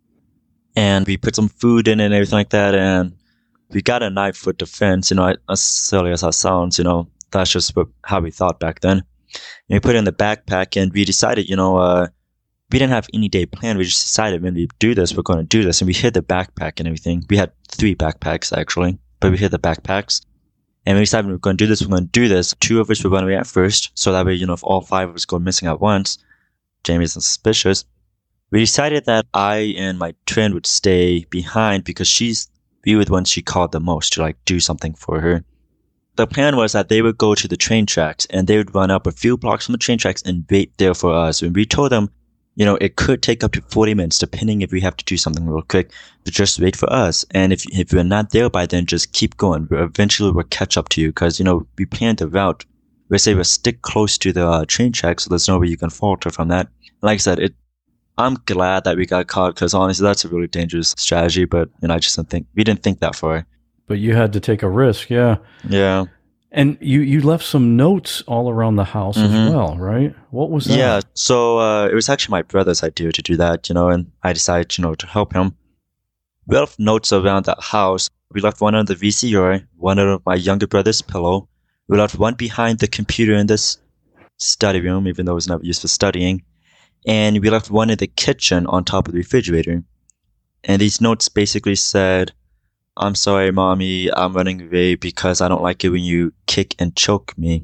Speaker 13: And we put some food in it and everything like that. And we got a knife for defense, you know, as silly as that sounds, you know, that's just what, how we thought back then. And we put it in the backpack and we decided, you know, uh, we didn't have any day plan. We just decided when we do this, we're going to do this. And we hid the backpack and everything. We had three backpacks actually, but we hid the backpacks. And we decided we were going to do this, we're going to do this. Two of us were going away at first. So that way, you know, if all five of us go missing at once, Jamie isn't suspicious. We decided that I and my twin would stay behind because she's, we were the ones she called the most to like do something for her. The plan was that they would go to the train tracks and they would run up a few blocks from the train tracks and wait there for us. And we told them, you know, it could take up to forty minutes, depending if we have to do something real quick, but just wait for us. And if if we're not there by then, just keep going. Eventually, we'll catch up to you because, you know, we planned the route. We say we'll stick close to the uh, train tracks so there's no way you can falter from that. Like I said, it. I'm glad that we got caught because honestly, that's a really dangerous strategy. But, you know, I just didn't think, we didn't think that far.
Speaker 2: But you had to take a risk, yeah.
Speaker 13: Yeah.
Speaker 2: And you, you left some notes all around the house mm-hmm. as well, right? What was that?
Speaker 13: Yeah, so uh, it was actually my brother's idea to do that, you know, and I decided, you know, to help him. We left notes around that house. We left one under the V C R, one under my younger brother's pillow. We left one behind the computer in this study room, even though it was never used for studying. And we left one in the kitchen on top of the refrigerator. And these notes basically said, I'm sorry, Mommy, I'm running away because I don't like it when you kick and choke me.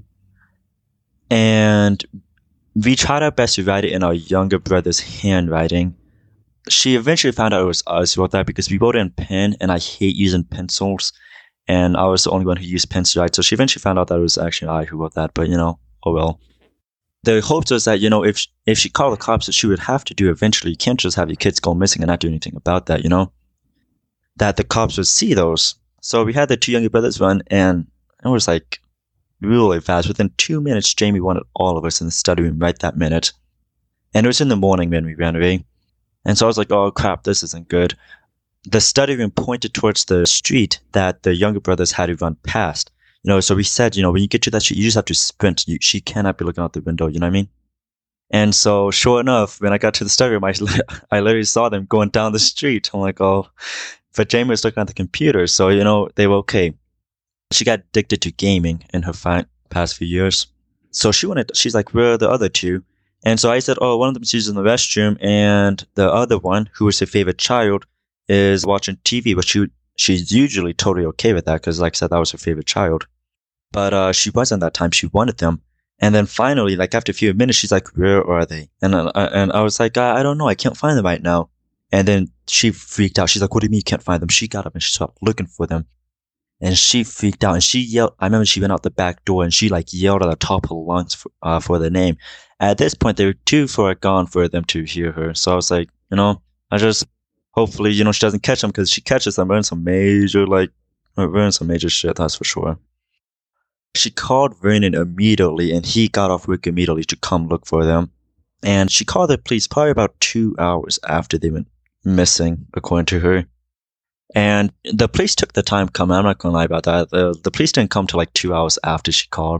Speaker 13: And we tried our best to write it in our younger brother's handwriting. She eventually found out it was us who wrote that because we wrote it in pen, and I hate using pencils. And I was the only one who used pens to write. So she eventually found out that it was actually I who wrote that. But, you know, oh well. The hope was that, you know, if if she called the cops, that she would have to do eventually. You can't just have your kids go missing and not do anything about that, you know? That the cops would see those. So we had the two younger brothers run, and it was like really fast. Within two minutes, Jamie wanted all of us in the study room right that minute. And it was in the morning when we ran away. And so I was like, oh crap, this isn't good. The study room pointed towards the street that the younger brothers had to run past. You know, so we said, you know, when you get to that street, you just have to sprint. You, she cannot be looking out the window, you know what I mean? And so sure enough, when I got to the study room, I, I literally saw them going down the street. I'm like, oh... But Jamie was looking at the computer, so, you know, they were okay. She got addicted to gaming in her fi- past few years. So she wanted, she's like, where are the other two? And so I said, oh, one of them's using the restroom, and the other one, who was her favorite child, is watching T V, but she she's usually totally okay with that, because like I said, that was her favorite child. But uh, she wasn't that time. She wanted them. And then finally, like after a few minutes, she's like, where are they? And, uh, and I was like, I, I don't know. I can't find them right now. And then she freaked out. She's like, what do you mean you can't find them? She got up and she started looking for them. And she freaked out. And she yelled. I remember she went out the back door and she like yelled at the top of her lungs for, uh, for the name. At this point, they were too far gone for them to hear her. So I was like, you know, I just, hopefully, you know, she doesn't catch them, because she catches them, we're in some major, like, we're in some major shit, that's for sure. She called Vernon immediately, and he got off work immediately to come look for them. And she called the police probably about two hours after they went missing, according to her. And the police took the time coming. I'm not going to lie about that. The, the police didn't come till like two hours after she called.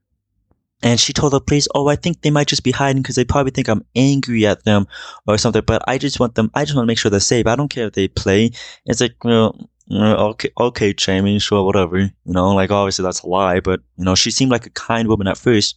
Speaker 13: And she told the police, oh, I think they might just be hiding because they probably think I'm angry at them or something. But I just want them, I just want to make sure they're safe. I don't care if they play. It's like, well, okay, okay, Jamie, sure, whatever. You know, like obviously that's a lie. But, you know, she seemed like a kind woman at first.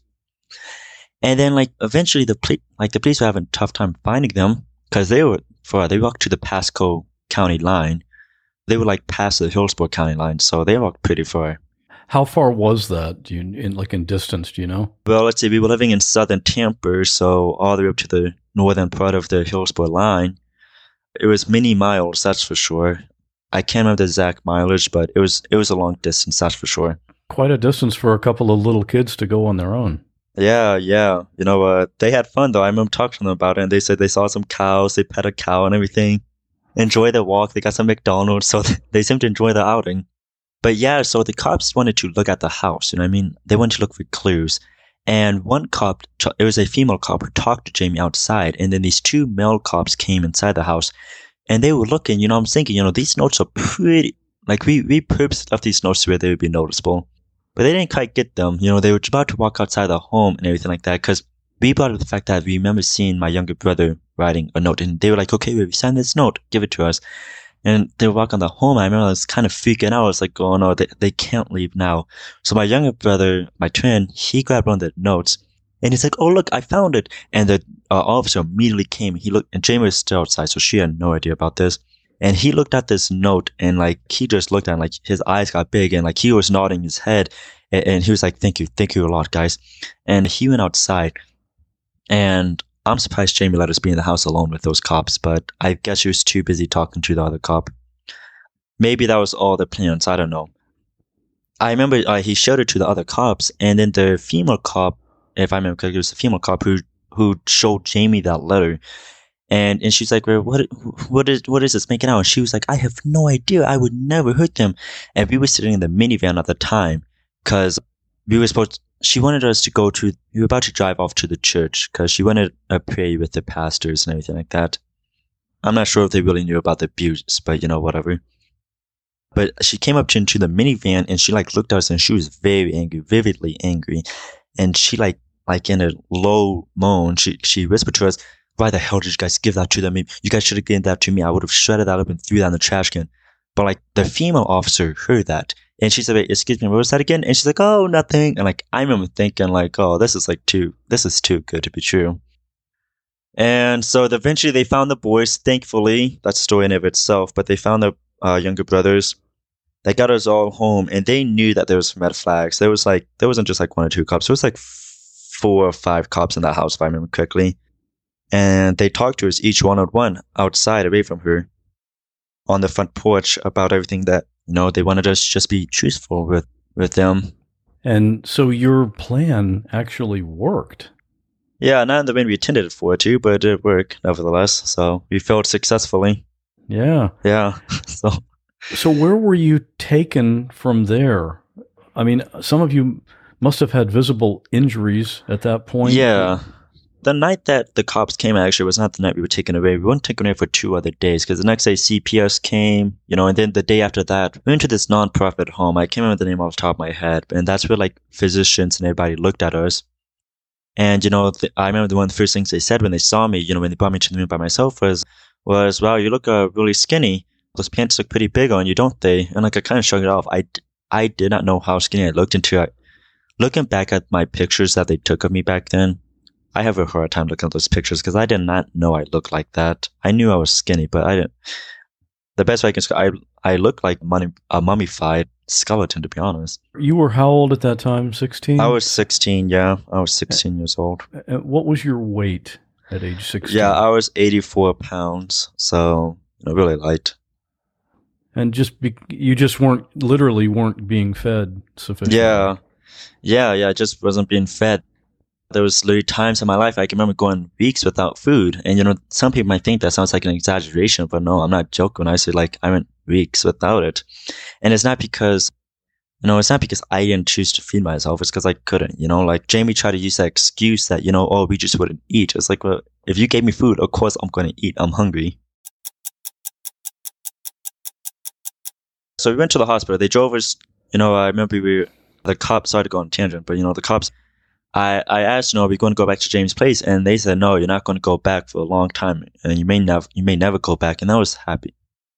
Speaker 13: And then like eventually the police, like the police were having a tough time finding them because they were, for they walked to the Pasco County line. They were like past the Hillsborough County line. So they walked pretty far.
Speaker 2: How far was that? Do you in like in distance? Do you know?
Speaker 13: Well, let's see. We were living in southern Tampa, so all the way up to the northern part of the Hillsborough line. It was many miles, that's for sure. I can't remember the exact mileage, but it was it was a long distance, that's for sure.
Speaker 2: Quite a distance for a couple of little kids to go on their own.
Speaker 13: Yeah, yeah. You know, uh, they had fun though. I remember talking to them about it, and they said they saw some cows, they pet a cow and everything. Enjoy their walk. They got some McDonald's, so they seemed to enjoy the outing. But yeah, so the cops wanted to look at the house, you know what I mean? They wanted to look for clues. And one cop, it was a female cop who talked to Jamie outside. And then these two male cops came inside the house. And they were looking, you know, I'm thinking, you know, these notes are pretty, like we, we purposely left these notes where they would be noticeable. But they didn't quite get them. You know, they were about to walk outside the home and everything like that. Because we brought up the fact that we remember seeing my younger brother writing a note. And they were like, okay, we sign this note, give it to us. And they walk on the home. I remember I was kind of freaking out. I was like, oh no, they, they can't leave now. So my younger brother, my twin, he grabbed one of the notes and he's like, oh look, I found it. And the uh, officer immediately came. He looked, and Jamie was still outside, so she had no idea about this. And he looked at this note and like, he just looked at it, like his eyes got big and like he was nodding his head. And, and he was like, thank you, thank you a lot, guys. And he went outside, and I'm surprised Jamie let us be in the house alone with those cops, but I guess she was too busy talking to the other cop. Maybe that was all the plans, I don't know. I remember uh, he showed it to the other cops, and then the female cop, if I remember correctly, it was the female cop who who showed Jamie that letter. And and she's like, well, what what is what is this making out? And she was like, I have no idea. I would never hurt them. And we were sitting in the minivan at the time because we were supposed to, she wanted us to go to, we were about to drive off to the church because she wanted to pray with the pastors and everything like that. I'm not sure if they really knew about the abuse, but you know, whatever. But she came up to into the minivan and she like looked at us and she was very angry, vividly angry. And she like, like in a low moan, she, she whispered to us, why the hell did you guys give that to them? You guys should have given that to me. I would have shredded that up and threw that in the trash can. But like the female officer heard that. And she said, wait, excuse me, what was that again? And she's like, oh, nothing. And like, I remember thinking like, oh, this is like too, this is too good to be true. And so eventually they found the boys, thankfully. That's a story in of itself. But they found the uh, younger brothers. They got us all home and they knew that there was red flags. There was like, there wasn't just like one or two cops. There was like four or five cops in that house, if I remember correctly. And they talked to us each one on one outside away from her on the front porch about everything that, you know, they wanted us to just be truthful with, with them.
Speaker 2: And so your plan actually worked.
Speaker 13: Yeah, not in the way we intended it for it to, but it worked nevertheless. So we failed successfully.
Speaker 2: Yeah.
Speaker 13: Yeah. so
Speaker 2: So where were you taken from there? I mean, some of you must have had visible injuries at that point.
Speaker 13: Yeah. The night that the cops came, actually, was not the night we were taken away. We weren't taken away for two other days because the next day C P S came, you know, and then the day after that, we went to this nonprofit home. I can't remember the name off the top of my head, and that's where like physicians and everybody looked at us. And, you know, the, I remember the one of the first things they said when they saw me, you know, when they brought me to the room by myself was, was, wow, you look uh, really skinny. Those pants look pretty big on you, don't they? And like I kind of shrugged it off. I, I did not know how skinny I looked until I, looking back at my pictures that they took of me back then. I have a hard time looking at those pictures because I did not know I looked like that. I knew I was skinny, but I didn't. The best way I can describe, I, I looked like mummy, a mummified skeleton, to be honest.
Speaker 2: You were how old at that time? sixteen?
Speaker 13: I was sixteen, yeah. I was sixteen years old.
Speaker 2: And what was your weight at age sixteen?
Speaker 13: Yeah, I was eighty-four pounds, so you know, really light.
Speaker 2: And just be, you just weren't, literally weren't being fed sufficiently.
Speaker 13: Yeah, yeah, yeah, I just wasn't being fed. There was literally times in my life I can remember going weeks without food. And, you know, some people might think that sounds like an exaggeration, but no, I'm not joking when I say, like, I went weeks without it. And it's not because, you know, it's not because I didn't choose to feed myself. It's because I couldn't, you know, like Jamie tried to use that excuse that, you know, oh, we just wouldn't eat. It's like, well, if you gave me food, of course I'm going to eat. I'm hungry. So we went to the hospital. They drove us, you know, I remember we were, the cops, sorry to go on a tangent, but, you know, the cops, I, I asked, you know, are we going to go back to James' place? And they said, no, you're not going to go back for a long time. And you may never, you may never go back. And I was happy.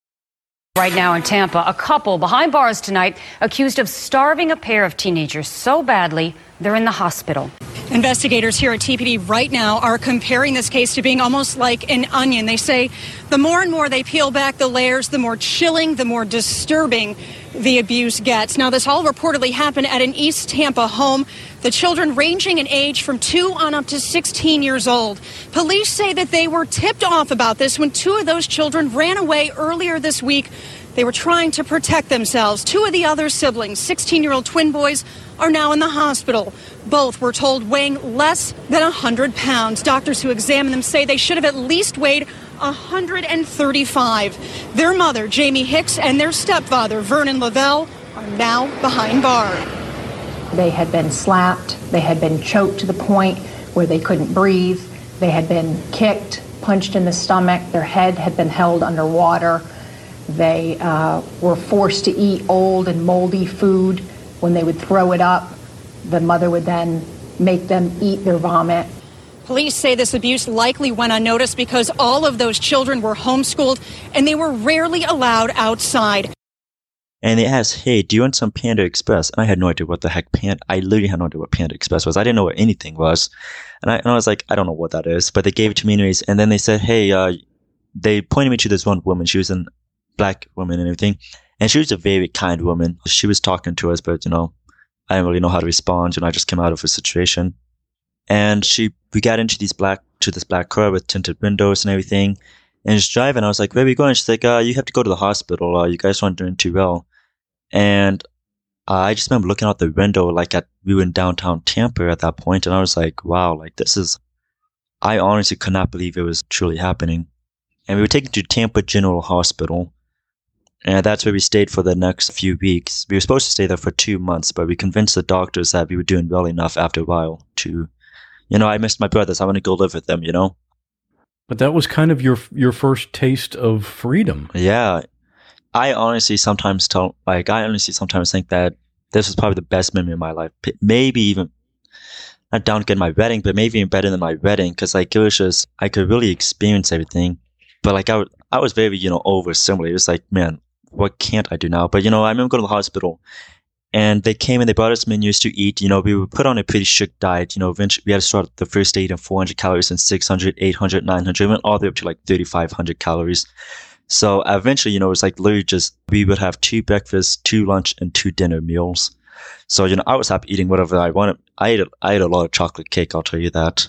Speaker 16: Right now in Tampa, a couple behind bars tonight accused of starving a pair of teenagers so badly they're in the hospital.
Speaker 17: Investigators here at T P D right now are comparing this case to being almost like an onion. They say the more and more they peel back the layers, the more chilling, the more disturbing the abuse gets. Now, this all reportedly happened at an East Tampa home. The children ranging in age from two on up to sixteen years old. Police say that they were tipped off about this when two of those children ran away earlier this week. They were trying to protect themselves. Two of the other siblings, sixteen-year-old twin boys, are now in the hospital. Both were told weighing less than one hundred pounds. Doctors who examined them say they should have at least weighed one hundred thirty-five. Their mother, Jamie Hicks, and their stepfather, Vernon Lavelle, are now behind bars.
Speaker 18: They had been slapped. They had been choked to the point where they couldn't breathe. They had been kicked, punched in the stomach. Their head had been held underwater. They uh, were forced to eat old and moldy food. When they would throw it up, the mother would then make them eat their vomit.
Speaker 17: Police say this abuse likely went unnoticed because all of those children were homeschooled and they were rarely allowed outside.
Speaker 13: And they asked, hey, do you want some Panda Express? And I had no idea what the heck Panda, I literally had no idea what Panda Express was. I didn't know what anything was. And I, and I was like, I don't know what that is. But they gave it to me anyways. And then they said, hey, uh, they pointed me to this one woman. She was a black woman and everything. And she was a very kind woman. She was talking to us, but, you know, I didn't really know how to respond. You know, I just came out of a situation. And she, we got into these black, to this black car with tinted windows and everything. And just driving, I was like, where are we going? She's like, uh, you have to go to the hospital. Uh, you guys aren't doing too well. And uh, I just remember looking out the window, like at, we were in downtown Tampa at that point, and I was like, wow, like this is, I honestly could not believe it was truly happening. And we were taken to Tampa General Hospital, and that's where we stayed for the next few weeks. We were supposed to stay there for two months, but we convinced the doctors that we were doing well enough after a while to, you know, I missed my brothers. I want to go live with them, you know?
Speaker 2: But that was kind of your your first taste of freedom.
Speaker 13: Yeah. I honestly sometimes tell, like, I honestly sometimes think that this was probably the best memory of my life. Maybe even, not down to my wedding, but maybe even better than my wedding. Cause like, it was just, I could really experience everything. But like, I, w- I was very, you know, overstimulated. It's like, man, what can't I do now? But, you know, I remember going to the hospital and they came and they brought us menus to eat. You know, we were put on a pretty strict diet. You know, eventually we had to start the first day eating four hundred calories and six hundred, eight hundred, nine hundred, went all the way up to like thirty-five hundred calories. So eventually, you know, it was like literally just, we would have two breakfasts, two lunch, and two dinner meals. So, you know, I was happy eating whatever I wanted. I ate a, I ate a lot of chocolate cake, I'll tell you that.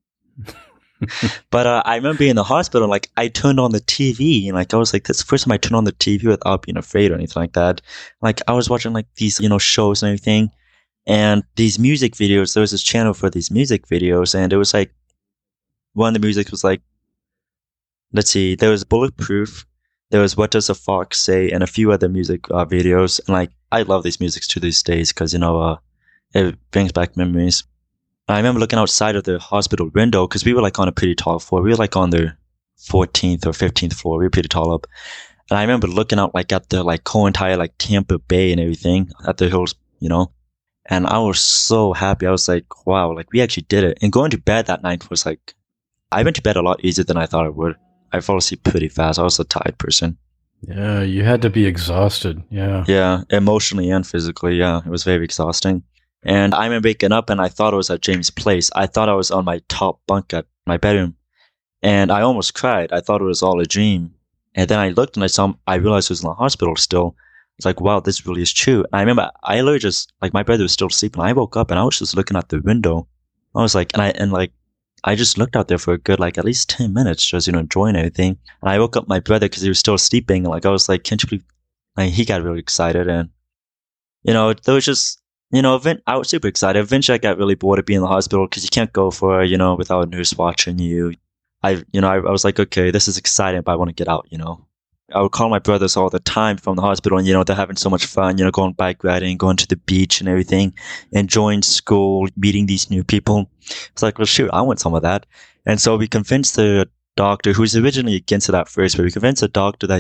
Speaker 13: But uh, I remember being in the hospital, like, I turned on the T V, and like, I was like, that's the first time I turned on the T V without being afraid or anything like that. Like, I was watching like these, you know, shows and everything, and these music videos, there was this channel for these music videos, and it was like, one of the music was like, let's see, there was Bulletproof, there was What Does a Fox Say, and a few other music uh, videos. And like, I love these musics to these days because, you know, uh, it brings back memories. I remember looking outside of the hospital window because we were like on a pretty tall floor. We were like on the fourteenth or fifteenth floor. We were pretty tall up. And I remember looking out like at the like whole entire like Tampa Bay and everything at the hills, you know. And I was so happy. I was like, wow, like we actually did it. And going to bed that night was like, I went to bed a lot easier than I thought I would. I fell asleep pretty fast. I was a tired person.
Speaker 2: Yeah, you had to be exhausted. Yeah.
Speaker 13: Yeah, emotionally and physically. Yeah, it was very exhausting. And I remember waking up and I thought I was at James' place. I thought I was on my top bunk at my bedroom. And I almost cried. I thought it was all a dream. And then I looked and I saw, I realized it was in the hospital still. It's like, wow, this really is true. And I remember I literally just, like my brother was still sleeping. I woke up and I was just looking at the window. I was like, and I, and like, I just looked out there for a good, like, at least ten minutes, just, you know, enjoying everything. And I woke up my brother because he was still sleeping. And, like, I was like, can't you believe, like, he got really excited. And, you know, there was just, you know, event, I was super excited. Eventually, I got really bored of being in the hospital because you can't go for, you know, without a nurse watching you. I, you know, I, I was like, okay, this is exciting, but I want to get out, you know. I would call my brothers all the time from the hospital, and, you know, they're having so much fun, you know, going bike riding, going to the beach and everything, enjoying school, meeting these new people. It's like, well, shoot, I want some of that. And so we convinced the doctor, who was originally against it at first, but we convinced the doctor that, you know,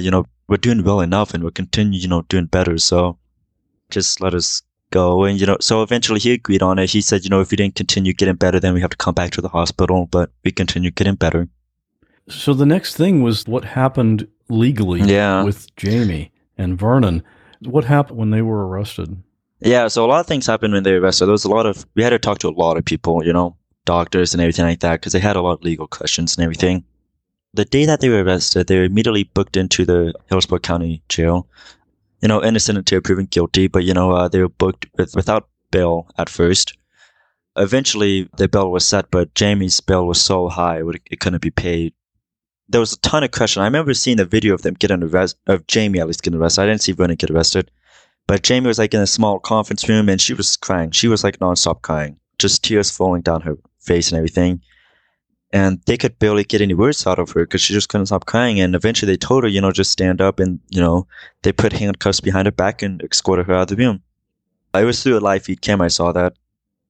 Speaker 13: we're doing well enough and we'll continue, you know, doing better. So just let us go. And, you know, so eventually he agreed on it. He said, you know, if we didn't continue getting better, then we have to come back to the hospital. But we continued getting better.
Speaker 2: So the next thing was what happened legally
Speaker 13: yeah.
Speaker 2: with Jamie and Vernon. What happened when they were arrested?
Speaker 13: Yeah, so a lot of things happened when they were arrested. There was a lot of, we had to talk to a lot of people, you know, doctors and everything like that, because they had a lot of legal questions and everything. The day that they were arrested, they were immediately booked into the Hillsborough County Jail. You know, innocent until proven guilty, but, you know, uh, they were booked with, without bail at first. Eventually, their bail was set, but Jamie's bail was so high, it couldn't be paid. There was a ton of question. I remember seeing the video of them getting arrested, of Jamie at least getting arrested. I didn't see Vernon get arrested. But Jamie was like in a small conference room and she was crying. She was like nonstop crying, just tears falling down her face and everything. And they could barely get any words out of her because she just couldn't stop crying. And eventually they told her, you know, just stand up, and, you know, they put handcuffs behind her back and escorted her out of the room. I was through a live feed cam, I saw that.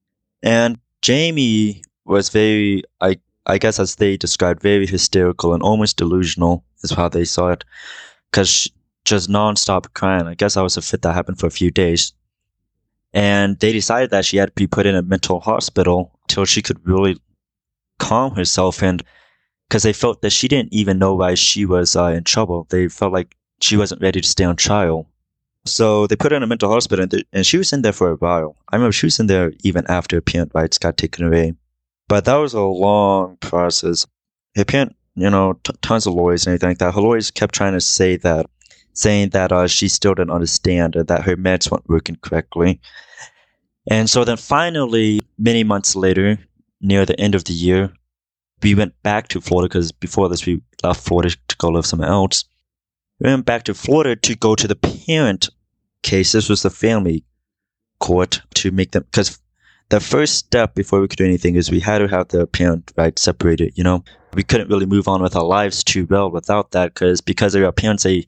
Speaker 13: And Jamie was very, I I guess as they described, very hysterical and almost delusional is how they saw it. Because just non-stop crying. I guess that was a fit that happened for a few days. And they decided that she had to be put in a mental hospital till she could really calm herself. And because they felt that she didn't even know why she was uh, in trouble. They felt like she wasn't ready to stay on trial. So they put her in a mental hospital, and, th- and she was in there for a while. I remember she was in there even after her parent rights got taken away. But that was a long process. Her parent, you know, t- tons of lawyers and everything like that. Her lawyers kept trying to say that, saying that uh, she still didn't understand and that her meds weren't working correctly. And so then finally, many months later, near the end of the year, we went back to Florida, because before this we left Florida to go live somewhere else. We went back to Florida to go to the parent case. This was the family court to make them, because the first step before we could do anything is we had to have the parent rights separated, you know. We couldn't really move on with our lives too well without that, because because they were parents, they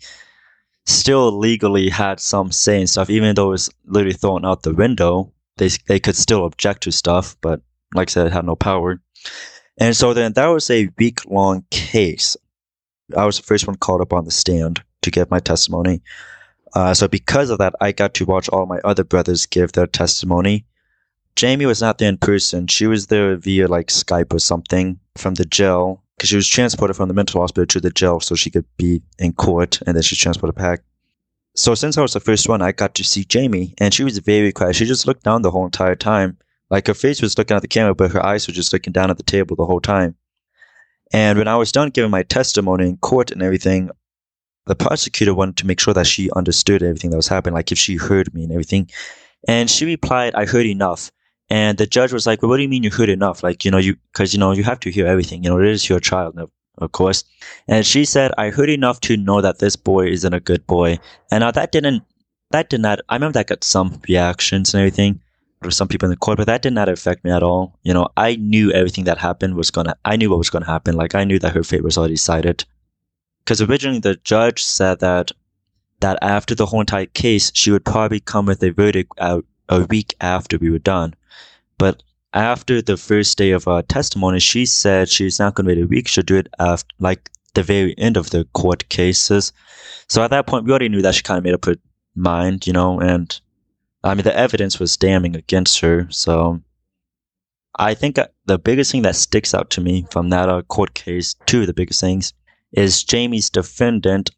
Speaker 13: still legally had some say and stuff, even though it was literally thrown out the window. They they could still object to stuff, but like I said, it had no power. And so then that was a week-long case. I was the first one called up on the stand to give my testimony. Uh, so because of that, I got to watch all my other brothers give their testimony. Jamie was not there in person. She was there via like Skype or something from the jail, because she was transported from the mental hospital to the jail so she could be in court, and then she was transported back. So since I was the first one, I got to see Jamie, and she was very quiet. She just looked down the whole entire time. Like, her face was looking at the camera, but her eyes were just looking down at the table the whole time. And when I was done giving my testimony in court and everything, the prosecutor wanted to make sure that she understood everything that was happening, like if she heard me and everything. And she replied, "I heard enough." And the judge was like, "Well, what do you mean you heard enough? Like, you know, you, because, you know, you have to hear everything. You know, it is your child, of course." And she said, "I heard enough to know that this boy isn't a good boy." And now that didn't, that did not, I remember that got some reactions and everything for some people in the court, but that did not affect me at all. You know, I knew everything that happened was going to, I knew what was going to happen. Like, I knew that her fate was already decided. Because originally the judge said that, that after the whole entire case, she would probably come with a verdict out a week after we were done. But after the first day of our testimony, she said she's not going to wait a week. She'll do it after, like, the very end of the court cases. So at that point, we already knew that she kind of made up her mind, you know, and I mean, the evidence was damning against her. So I think the biggest thing that sticks out to me from that uh, court case, two of the biggest things, is Jamie's defendant,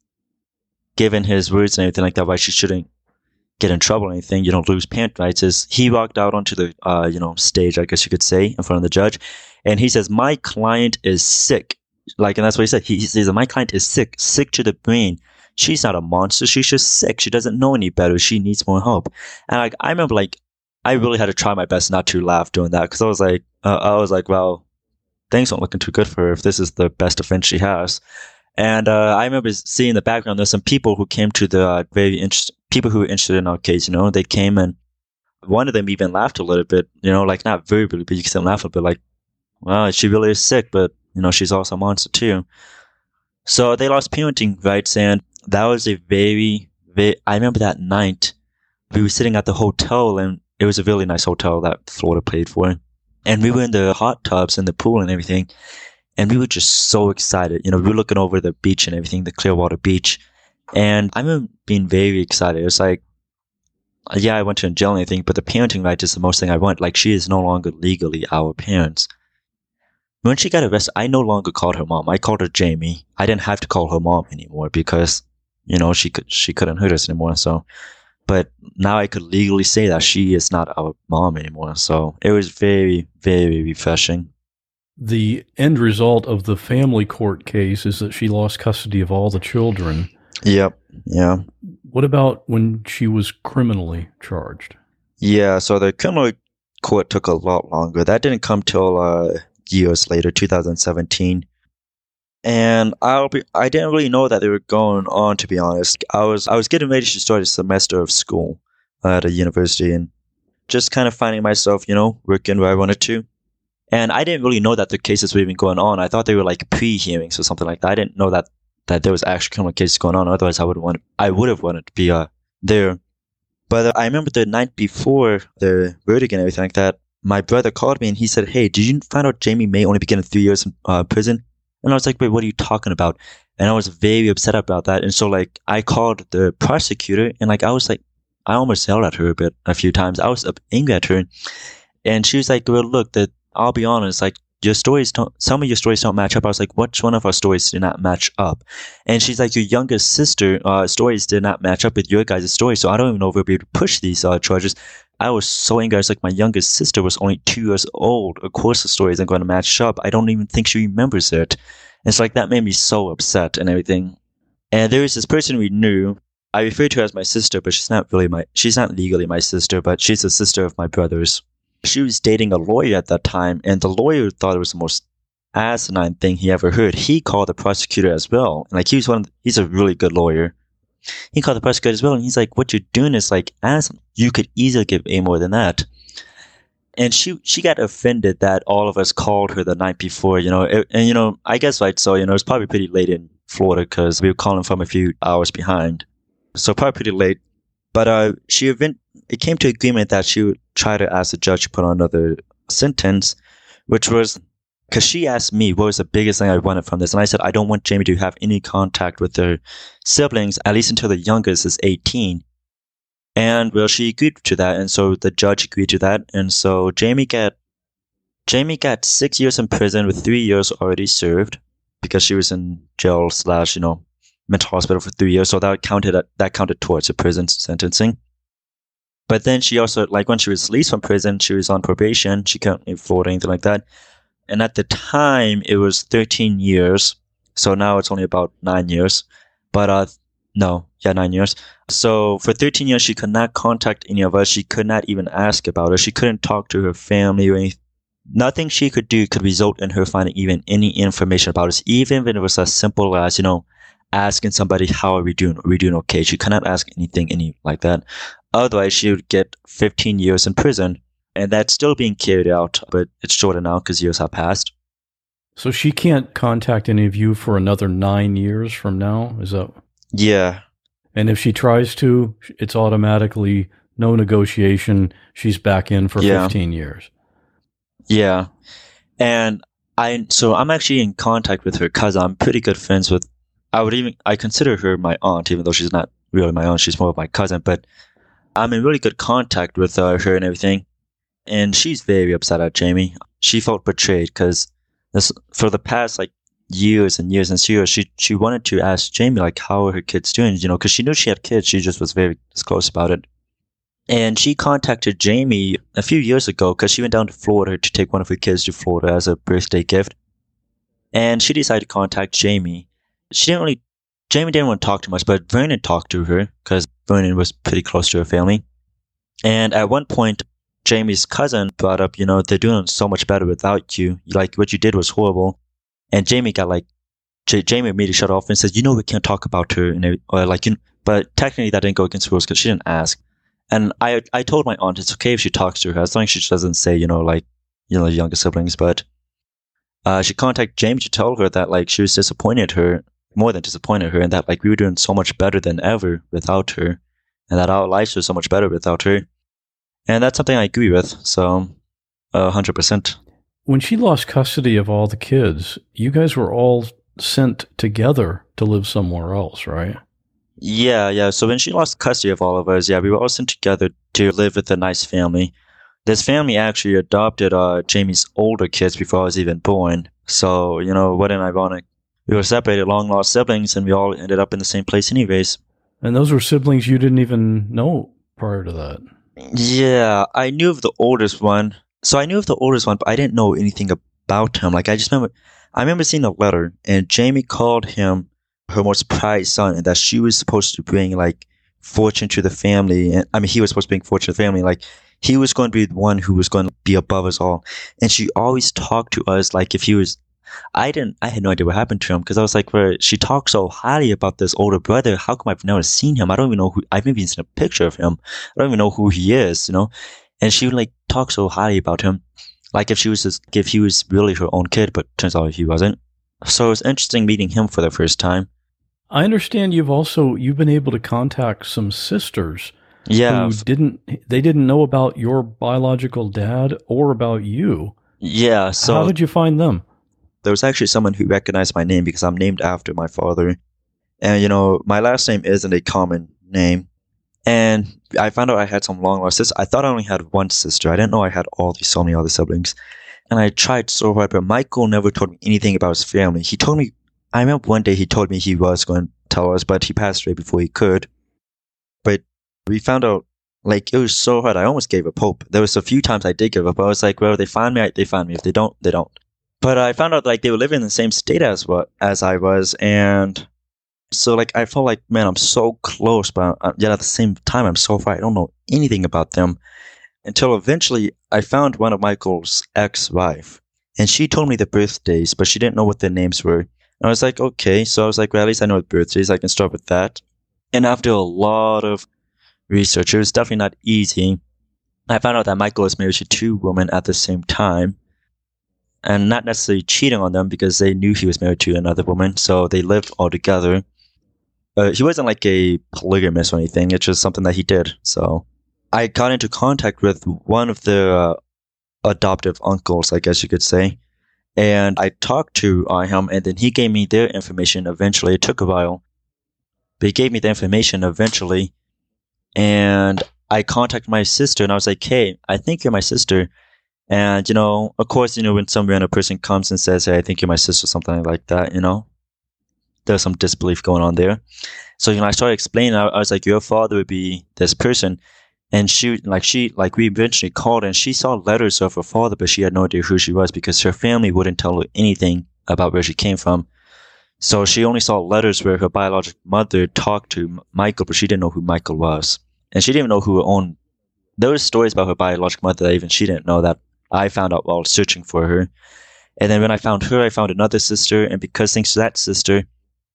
Speaker 13: given his words and everything like that, why she shouldn't get in trouble or anything, you know, lose parent rights, is he walked out onto the, uh, you know, stage, I guess you could say, in front of the judge. And he says, "My client is sick." Like, and that's what he said. He, he says, "My client is sick, sick to the brain. She's not a monster. She's just sick. She doesn't know any better. She needs more help." And like, I remember, like, I really had to try my best not to laugh doing that, because I was like, uh, I was like, well, things aren't looking too good for her if this is the best defense she has. And uh, I remember seeing in the background, there's some people who came to the uh, very interesting, people who were interested in our case, you know, they came, and one of them even laughed a little bit, you know, like not verbally, but you can still laugh a bit, like, well, she really is sick, but, you know, she's also a monster too. So they lost parenting rights, and that was a very, very, I remember that night, we were sitting at the hotel, and it was a really nice hotel that Florida paid for. And we were in the hot tubs and the pool and everything. And we were just so excited. You know, we were looking over the beach and everything, the Clearwater Beach. And I remember being very excited. It's like, yeah, I went to jail and everything, but the parenting right is the most thing I want. Like, she is no longer legally our parents. When she got arrested, I no longer called her mom. I called her Jamie. I didn't have to call her mom anymore because, you know, she could she couldn't hurt us anymore. So, but now I could legally say that she is not our mom anymore. So it was very, very refreshing.
Speaker 2: The end result of the family court case is that she lost custody of all the children.
Speaker 13: Yep. Yeah.
Speaker 2: What about when she was criminally charged?
Speaker 13: Yeah. So the criminal court took a lot longer. That didn't come till uh, years later, two thousand seventeen. And I'll be, I didn't really know that they were going on, to be honest. I was I was getting ready to start a semester of school at a university and just kind of finding myself, you know, working where I wanted to. And I didn't really know that the cases were even going on. I thought they were like pre-hearings or something like that. I didn't know that, that there was actual criminal cases going on. Otherwise, I would want I would have wanted to be uh, there. But uh, I remember the night before the verdict and everything like that, my brother called me and he said, "Hey, did you find out Jamie May only be getting three years in uh, prison?" And I was like, "Wait, what are you talking about?" And I was very upset about that. And so, like, I called the prosecutor and, like, I was like, I almost yelled at her a bit a few times. I was angry at her. And she was like, "Well, look, that I'll be honest, like, your stories don't, some of your stories don't match up." I was like, "Which one of our stories did not match up?" And she's like, "Your youngest sister uh, stories did not match up with your guys' story. So I don't even know if we'll be able to push these uh, charges." I was so angry. I was like, my youngest sister was only two years old. Of course the story isn't going to match up. I don't even think she remembers it. And it's like, that made me so upset and everything. And there was this person we knew. I refer to her as my sister, but she's not really my, she's not legally my sister, but she's a sister of my brother's. She was dating a lawyer at that time, and the lawyer thought it was the most asinine thing he ever heard. He called the prosecutor as well. And like, he was one of the, he's a really good lawyer. He called the prosecutor as well, and he's like, "What you're doing is like, as you could easily give a more than that." And she she got offended that all of us called her the night before, you know. It, and you know, I guess right. So you know, it's probably pretty late in Florida because we were calling from a few hours behind, so probably pretty late. But uh, she event it came to agreement that she would try to ask the judge to put on another sentence, which was. Because she asked me what was the biggest thing I wanted from this. And I said, I don't want Jamie to have any contact with her siblings, at least until the youngest is eighteen. And, well, she agreed to that. And so the judge agreed to that. And so Jamie got, Jamie got six years in prison with three years already served because she was in jail slash, you know, mental hospital for three years. So that counted, that counted towards her prison sentencing. But then she also, like when she was released from prison, she was on probation. She couldn't afford anything like that. And at the time, it was thirteen years. So now it's only about nine years. But, uh, no, yeah, nine years. So for thirteen years, she could not contact any of us. She could not even ask about us. She couldn't talk to her family or anything. Nothing she could do could result in her finding even any information about us, even if it was as simple as, you know, asking somebody, "How are we doing? Are we doing okay?" She cannot ask anything any like that. Otherwise, she would get fifteen years in prison. And that's still being carried out, but it's shorter now because years have passed.
Speaker 2: So she can't contact any of you for another nine years from now? Is that?
Speaker 13: Yeah.
Speaker 2: And if she tries to, it's automatically no negotiation. She's back in for
Speaker 13: yeah.
Speaker 2: fifteen years.
Speaker 13: Yeah. And I, so I'm actually in contact with her cousin. I'm pretty good friends with, I would even, I consider her my aunt, even though she's not really my aunt. She's more of my cousin, but I'm in really good contact with uh, her and everything. And she's very upset at Jamie. She felt betrayed because this for the past like years and years and years, she she wanted to ask Jamie like, how are her kids doing? You know, because she knew she had kids. She just was very close about it. And she contacted Jamie a few years ago because she went down to Florida to take one of her kids to Florida as a birthday gift. And she decided to contact Jamie. She didn't really, Jamie didn't want to talk too much, but Vernon talked to her because Vernon was pretty close to her family. And at one point, Jamie's cousin brought up, you know, they're doing so much better without you. Like, what you did was horrible. And Jamie got like, J- Jamie immediately shut off and says, you know, we can't talk about her. And or like, you know, but technically that didn't go against rules because she didn't ask. And I I told my aunt it's okay if she talks to her as long as she doesn't say, you know, like, you know, younger siblings. But uh, she contacted Jamie to tell her that like she was disappointed her, more than disappointed her, and that like we were doing so much better than ever without her, and that our lives were so much better without her. And that's something I agree with, so uh, one hundred percent.
Speaker 2: When she lost custody of all the kids, you guys were all sent together to live somewhere else, right?
Speaker 13: Yeah, yeah. So when she lost custody of all of us, yeah, we were all sent together to live with a nice family. This family actually adopted uh, Jamie's older kids before I was even born. So, you know, what an ironic. We were separated, long-lost siblings, and we all ended up in the same place anyways.
Speaker 2: And those were siblings you didn't even know prior to that.
Speaker 13: Yeah, I knew of the oldest one. So I knew of the oldest one, but I didn't know anything about him. Like, I just remember, I remember seeing a letter, and Jamie called him her most prized son, and that she was supposed to bring, like, fortune to the family. And I mean, he was supposed to bring fortune to the family. Like, he was going to be the one who was going to be above us all. And she always talked to us like if he was, I didn't, I had no idea what happened to him, because I was like, well, she talks so highly about this older brother. How come I've never seen him? I don't even know who, I've never even seen a picture of him. I don't even know who he is, you know? And she would like talk so highly about him. Like if she was just, if he was really her own kid, but turns out he wasn't. So it was interesting meeting him for the first time.
Speaker 2: I understand you've also, you've been able to contact some sisters.
Speaker 13: Yeah.
Speaker 2: Who didn't, they didn't know about your biological dad or about you.
Speaker 13: Yeah. So
Speaker 2: how did you find them?
Speaker 13: There was actually someone who recognized my name because I'm named after my father. And, you know, my last name isn't a common name. And I found out I had some long lost sisters. I thought I only had one sister. I didn't know I had all these, so many other siblings. And I tried so hard, but Michael never told me anything about his family. He told me, I remember one day he told me he was going to tell us, but he passed away before he could. But we found out, like, it was so hard. I almost gave up hope. There was a few times I did give up. I was like, well, if they find me, they find me. If they don't, they don't. But I found out, like, they were living in the same state as what as I was. And so, like, I felt like, man, I'm so close, but yet at the same time, I'm so far. I don't know anything about them. Until eventually, I found one of Michael's ex-wife. And she told me the birthdays, but she didn't know what their names were. And I was like, okay. So I was like, well, at least I know the birthdays. I can start with that. And after a lot of research, it was definitely not easy. I found out that Michael was married to two women at the same time. And not necessarily cheating on them because they knew he was married to another woman. So they lived all together. Uh, he wasn't like a polygamist or anything. It's just something that he did. So I got into contact with one of the uh, adoptive uncles, I guess you could say. And I talked to uh, him, and then he gave me their information eventually. It took a while. But he gave me the information eventually. And I contacted my sister, and I was like, hey, I think you're my sister. And, you know, of course, you know, when some random person comes and says, hey, I think you're my sister, something like that, you know, there's some disbelief going on there. So, you know, I started explaining, I, I was like, your father would be this person. And she, like, she, like, we eventually called, and she saw letters of her father, but she had no idea who she was because her family wouldn't tell her anything about where she came from. So she only saw letters where her biological mother talked to Michael, but she didn't know who Michael was. And she didn't even know who her own, there were stories about her biological mother that even she didn't know that I found out while searching for her. And then when I found her, I found another sister. And because thanks to that sister,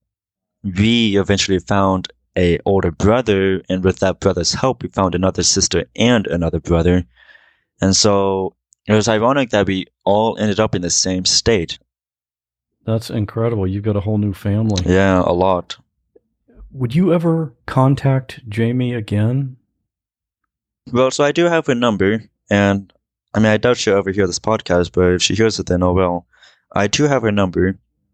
Speaker 13: we eventually found a older brother. And with that brother's help, we found another sister and another brother. And so it was ironic that we all ended up in the same state.
Speaker 2: That's incredible. You've got a whole new family.
Speaker 13: Yeah, a lot.
Speaker 2: Would you ever contact Jamie again?
Speaker 13: Well, so I do have her number, and I mean, I doubt she'll ever hear this podcast, but if she hears it, then oh well. I do have her number.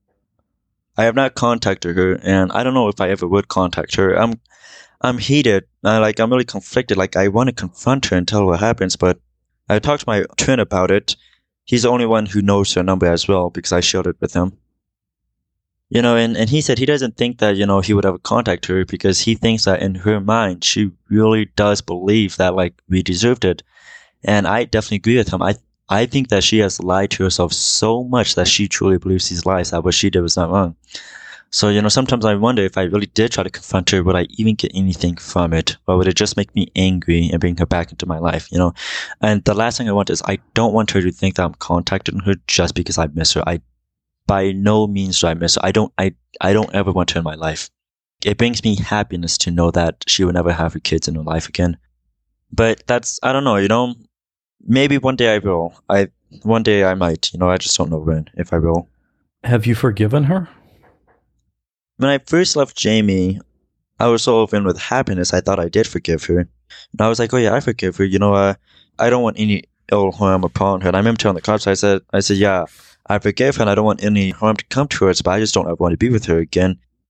Speaker 13: I have not contacted her, and I don't know if I ever would contact her. I'm, I'm heated. I, like, I'm really conflicted. Like, I want to confront her and tell her what happens, but I talked to my twin about it. He's the only one who knows her number as well because I shared it with him. You know, and, and he said he doesn't think that, you know, he would ever contact her because he thinks that in her mind, she really does believe that, like, we deserved it. And I definitely agree with him. I I think that she has lied to herself so much that she truly believes these lies, that what she did was not wrong. So, you know, sometimes I wonder if I really did try to confront her, would I even get anything from it? Or would it just make me angry and bring her back into my life, you know? And the last thing I want is I don't want her to think that I'm contacting her just because I miss her. I by no means do I miss her. I don't, I, I don't ever want her in my life. It brings me happiness to know that she will never have her kids in her life again. But that's, I don't know, you know, maybe one day I will. I, one day I might, you know, I just don't know when, if I will.
Speaker 2: Have you forgiven her?
Speaker 13: When I first left Jamie, I was so overwhelmed with happiness, I thought I did forgive her. And I was like, oh yeah, I forgive her. You know, uh, I don't want any ill harm upon her. And I remember telling the cops, I said, I said, yeah, I forgive her and I don't want any harm to come to her, but I just don't ever want to be with her again.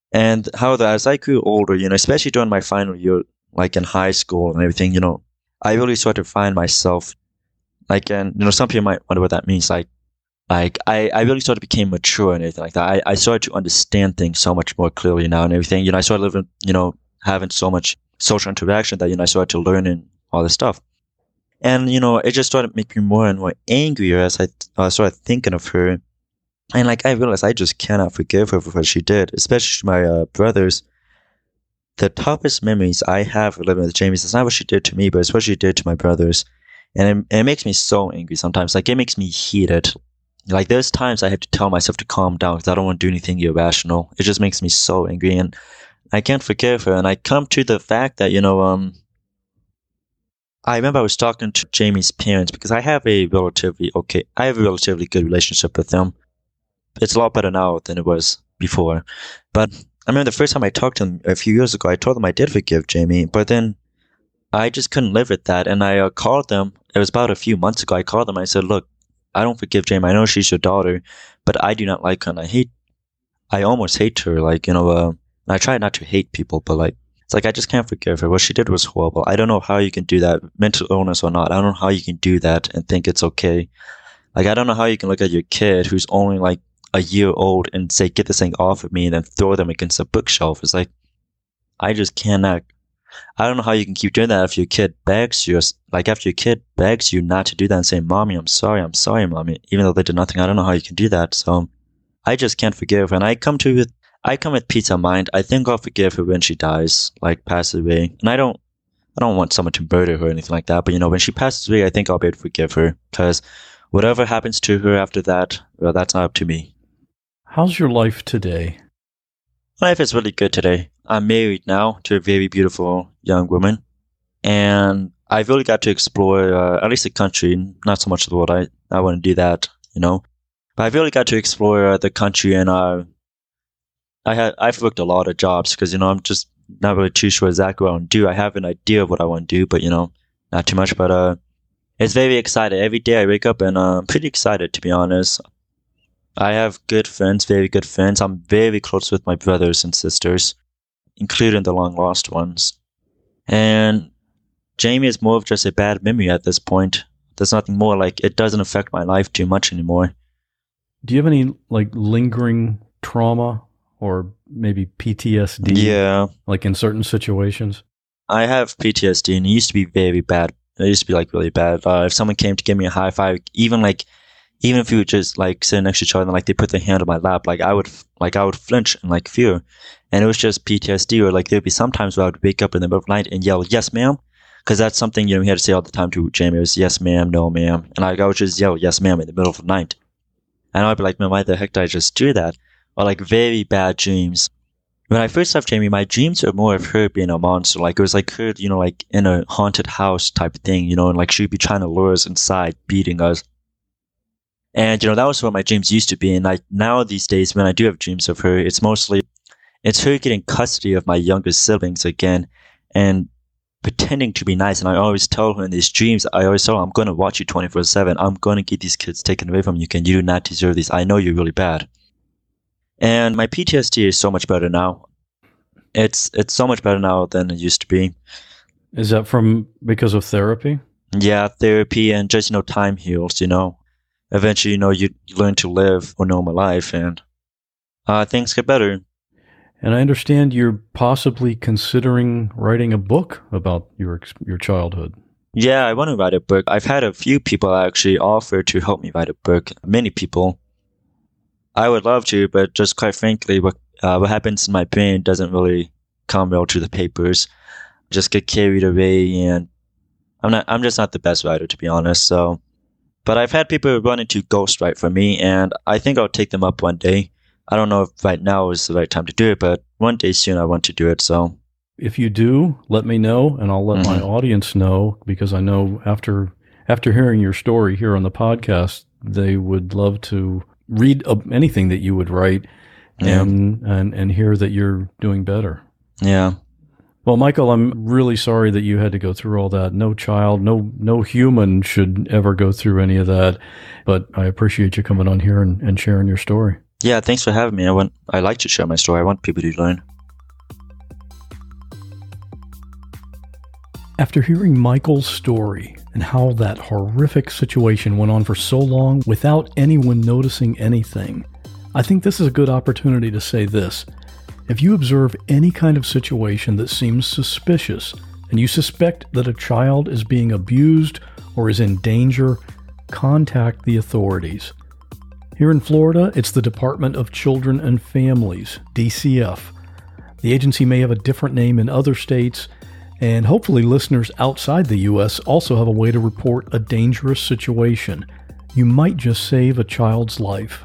Speaker 13: And however, as I grew older, you know, especially during my final year, like in high school and everything, you know, I really started to find myself, like, and, you know, some people might wonder what that means. Like, like I, I really sort of became mature and everything like that. I, I started to understand things so much more clearly now and everything. You know, I started living, you know, having so much social interaction that, you know, I started to learn and all this stuff. And, you know, it just started making me more and more angrier as I uh, started thinking of her. And, like, I realized I just cannot forgive her for what she did, especially my uh, brothers. The toughest memories I have of living with Jamie is not what she did to me, but it's what she did to my brothers. And it, and it makes me so angry sometimes. Like, it makes me heated. Like, there's times I have to tell myself to calm down because I don't want to do anything irrational. It just makes me so angry. And I can't forgive her. And I come to the fact that, you know, um, I remember I was talking to Jamie's parents because I have a relatively, okay, I have a relatively good relationship with them. It's a lot better now than it was before. But I remember the first time I talked to them a few years ago, I told them I did forgive Jamie, but then I just couldn't live with that. And I uh, called them, it was about a few months ago, I called them and I said, look, I don't forgive Jamie. I know she's your daughter, but I do not like her. And I hate, I almost hate her. Like, you know, uh, I try not to hate people, but like, it's like I just can't forgive her. What she did was horrible. I don't know how you can do that, mental illness or not. I don't know how you can do that and think it's okay. Like, I don't know how you can look at your kid who's only like a year old and say, get this thing off of me, and then throw them against a bookshelf. It's like, I just cannot. I don't know how you can keep doing that if your kid begs you, like after your kid begs you not to do that and say, Mommy, I'm sorry, I'm sorry, Mommy, even though they did nothing. I don't know how you can do that. So I just can't forgive her. And I come to with, I come with peace of mind. I think I'll forgive her when she dies, like passes away. And I don't, I don't want someone to murder her or anything like that. But, you know, when she passes away, I think I'll be able to forgive her because whatever happens to her after that, well, that's not up to me.
Speaker 2: How's your life today?
Speaker 13: Life is really good today. I'm married now to a very beautiful young woman. And I've really got to explore uh, at least the country, not so much the world. I, I want to do that, you know. But I've really got to explore uh, the country, and uh, I had, I've worked a lot of jobs because, you know, I'm just not really too sure exactly what I want to do. I have an idea of what I want to do, but, you know, not too much. But uh, it's very exciting. Every day I wake up and uh, I'm pretty excited, to be honest. I have good friends, very good friends. I'm very close with my brothers and sisters, including the long-lost ones. And Jamie is more of just a bad memory at this point. There's nothing more. Like, it doesn't affect my life too much anymore.
Speaker 2: Do you have any, like, lingering trauma or maybe P T S D?
Speaker 13: Yeah.
Speaker 2: Like, in certain situations?
Speaker 13: I have P T S D, and it used to be very bad. It used to be, like, really bad. Uh, if someone came to give me a high five, even, like, even if we were just like sitting next to each other and like they put their hand on my lap, like I would, like I would flinch and like fear. And it was just P T S D, or like there'd be sometimes where I would wake up in the middle of the night and yell, yes, ma'am. Cause that's something, you know, we had to say all the time to Jamie. It was yes, ma'am, no, ma'am. And like, I would just yell, yes, ma'am, in the middle of the night. And I'd be like, man, why the heck did I just do that? Or like very bad dreams. When I first left Jamie, my dreams were more of her being a monster. Like it was like her, you know, like in a haunted house type of thing, you know, and like she'd be trying to lure us inside, beating us. And, you know, that was what my dreams used to be. And like now these days, when I do have dreams of her, it's mostly, it's her getting custody of my younger siblings again and pretending to be nice. And I always tell her in these dreams, I always tell her, I'm going to watch you twenty-four seven. I'm going to get these kids taken away from you. Can you do not deserve these? I know you're really bad. And my P T S D is so much better now. It's, it's so much better now than it used to be.
Speaker 2: Is that from, because of therapy?
Speaker 13: Yeah, therapy and just, you know, time heals, you know. Eventually, you know, you learn to live a normal life and uh, things get better.
Speaker 2: And I understand you're possibly considering writing a book about your your childhood.
Speaker 13: Yeah, I want to write a book. I've had a few people actually offer to help me write a book. Many people. I would love to, but just quite frankly, what uh, what happens in my brain doesn't really come well to the papers. Just get carried away, and I'm not. I'm just not the best writer, to be honest. So. But I've had people wanting to ghostwrite for me, and I think I'll take them up one day. I don't know if right now is the right time to do it, but one day soon I want to do it. So,
Speaker 2: if you do, let me know, and I'll let mm-hmm. my audience know, because I know after after hearing your story here on the podcast, they would love to read anything that you would write
Speaker 13: yeah.
Speaker 2: and, and and hear that you're doing better.
Speaker 13: Yeah.
Speaker 2: Well, Michael, I'm really sorry that you had to go through all that. No child, no no human should ever go through any of that. But I appreciate you coming on here and, and sharing your story.
Speaker 13: Yeah, thanks for having me. I want I like to share my story. I want people to learn.
Speaker 2: After hearing Michael's story and how that horrific situation went on for so long without anyone noticing anything, I think this is a good opportunity to say this. If you observe any kind of situation that seems suspicious and you suspect that a child is being abused or is in danger, contact the authorities. Here in Florida, it's the Department of Children and Families, D C F. The agency may have a different name in other states, and hopefully listeners outside the U S also have a way to report a dangerous situation. You might just save a child's life.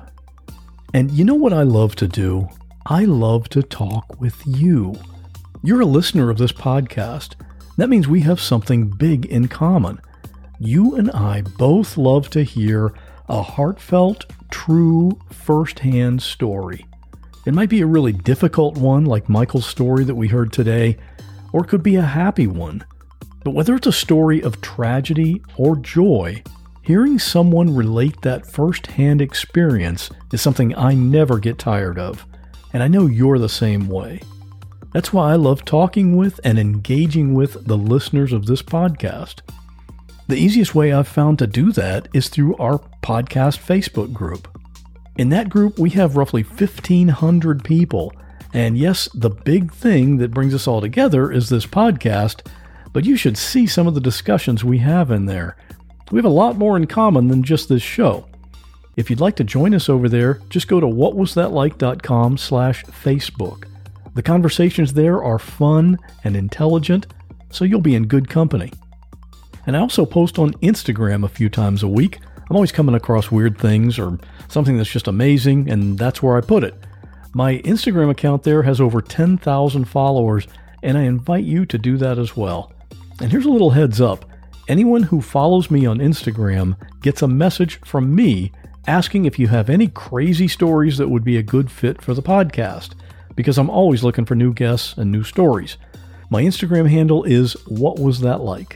Speaker 2: And you know what I love to do? I love to talk with you. You're a listener of this podcast. That means we have something big in common. You and I both love to hear a heartfelt, true, first-hand story. It might be a really difficult one like Michael's story that we heard today, or it could be a happy one. But whether it's a story of tragedy or joy, hearing someone relate that first-hand experience is something I never get tired of, and I know you're the same way. That's why I love talking with and engaging with the listeners of this podcast. The easiest way I've found to do that is through our podcast Facebook group. In that group, we have roughly fifteen hundred people. And yes, the big thing that brings us all together is this podcast, but you should see some of the discussions we have in there. We have a lot more in common than just this show. If you'd like to join us over there, just go to whatwasthatlike.com slash Facebook. The conversations there are fun and intelligent, so you'll be in good company. And I also post on Instagram a few times a week. I'm always coming across weird things or something that's just amazing, and that's where I put it. My Instagram account there has over ten thousand followers, and I invite you to do that as well. And here's a little heads up. Anyone who follows me on Instagram gets a message from me asking if you have any crazy stories that would be a good fit for the podcast, because I'm always looking for new guests and new stories. My Instagram handle is What Was That Like?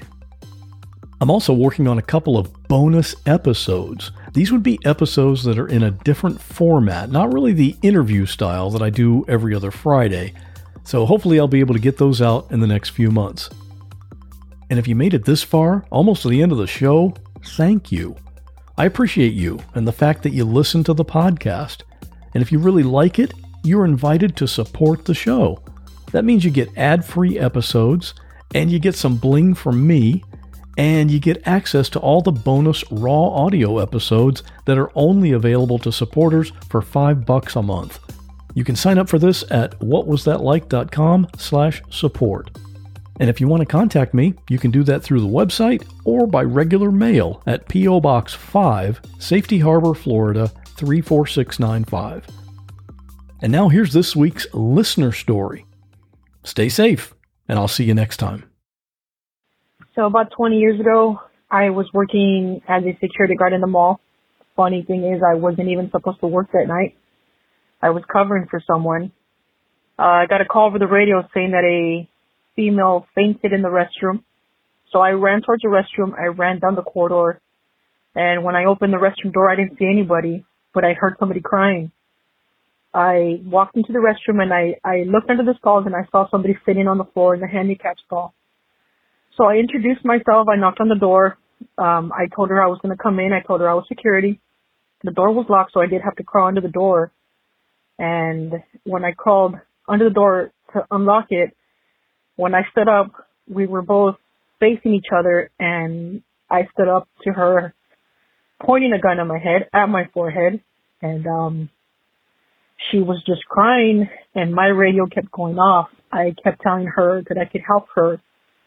Speaker 2: I'm also working on a couple of bonus episodes. These would be episodes that are in a different format, not really the interview style that I do every other Friday. So hopefully I'll be able to get those out in the next few months. And if you made it this far, almost to the end of the show, thank you. I appreciate you and the fact that you listen to the podcast. And if you really like it, you're invited to support the show. That means you get ad-free episodes, and you get some bling from me, and you get access to all the bonus raw audio episodes that are only available to supporters for five bucks a month. You can sign up for this at whatwasthatlike.com slash support. And if you want to contact me, you can do that through the website or by regular mail at P O Box five, Safety Harbor, Florida three four six nine five. And now here's this week's listener story. Stay safe, and I'll see you next time.
Speaker 4: So about twenty years ago, I was working as a security guard in the mall. Funny thing is, I wasn't even supposed to work that night. I was covering for someone. Uh, I got a call over the radio saying that a female fainted in the restroom. So I ran towards the restroom. I ran down the corridor. And when I opened the restroom door, I didn't see anybody, but I heard somebody crying. I walked into the restroom and I, I looked under the stalls and I saw somebody sitting on the floor in the handicap stall. So I introduced myself. I knocked on the door. Um, I told her I was going to come in. I told her I was security. The door was locked, so I did have to crawl under the door. And when I crawled under the door to unlock it, when I stood up, we were both facing each other, and I stood up to her, pointing a gun at my head, at my forehead, and um, she was just crying, and my radio kept going off. I kept telling her that I could help her,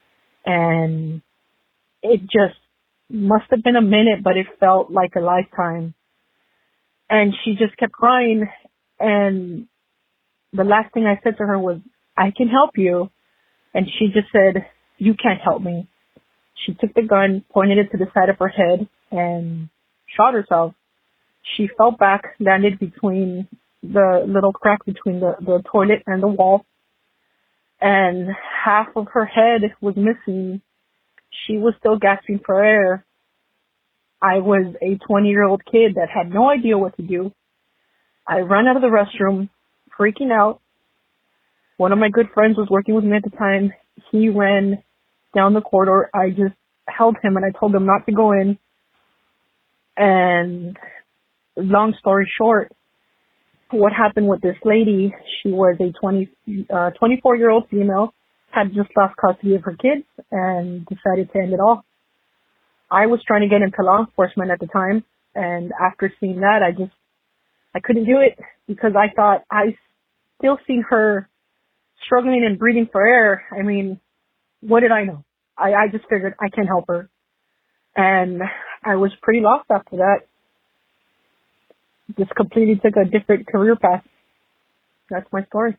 Speaker 4: and it just must have been a minute, but it felt like a lifetime. And she just kept crying, and the last thing I said to her was, I can help you. And she just said, you can't help me. She took the gun, pointed it to the side of her head, and shot herself. She fell back, landed between the little crack between the, the toilet and the wall, and half of her head was missing. She was still gasping for air. I was a twenty-year-old kid that had no idea what to do. I ran out of the restroom, freaking out. One of my good friends was working with me at the time. He ran down the corridor. I just held him and I told him not to go in. And long story short, what happened with this lady, she was a twenty, uh, twenty-four-year-old female, had just lost custody of her kids and decided to end it all. I was trying to get into law enforcement at the time, and after seeing that, I just, I couldn't do it because I thought I still see her struggling and breathing for air. I mean, what did I know? I, I just figured I can't help her. And I was pretty lost after that. Just completely took a different career path. That's my story.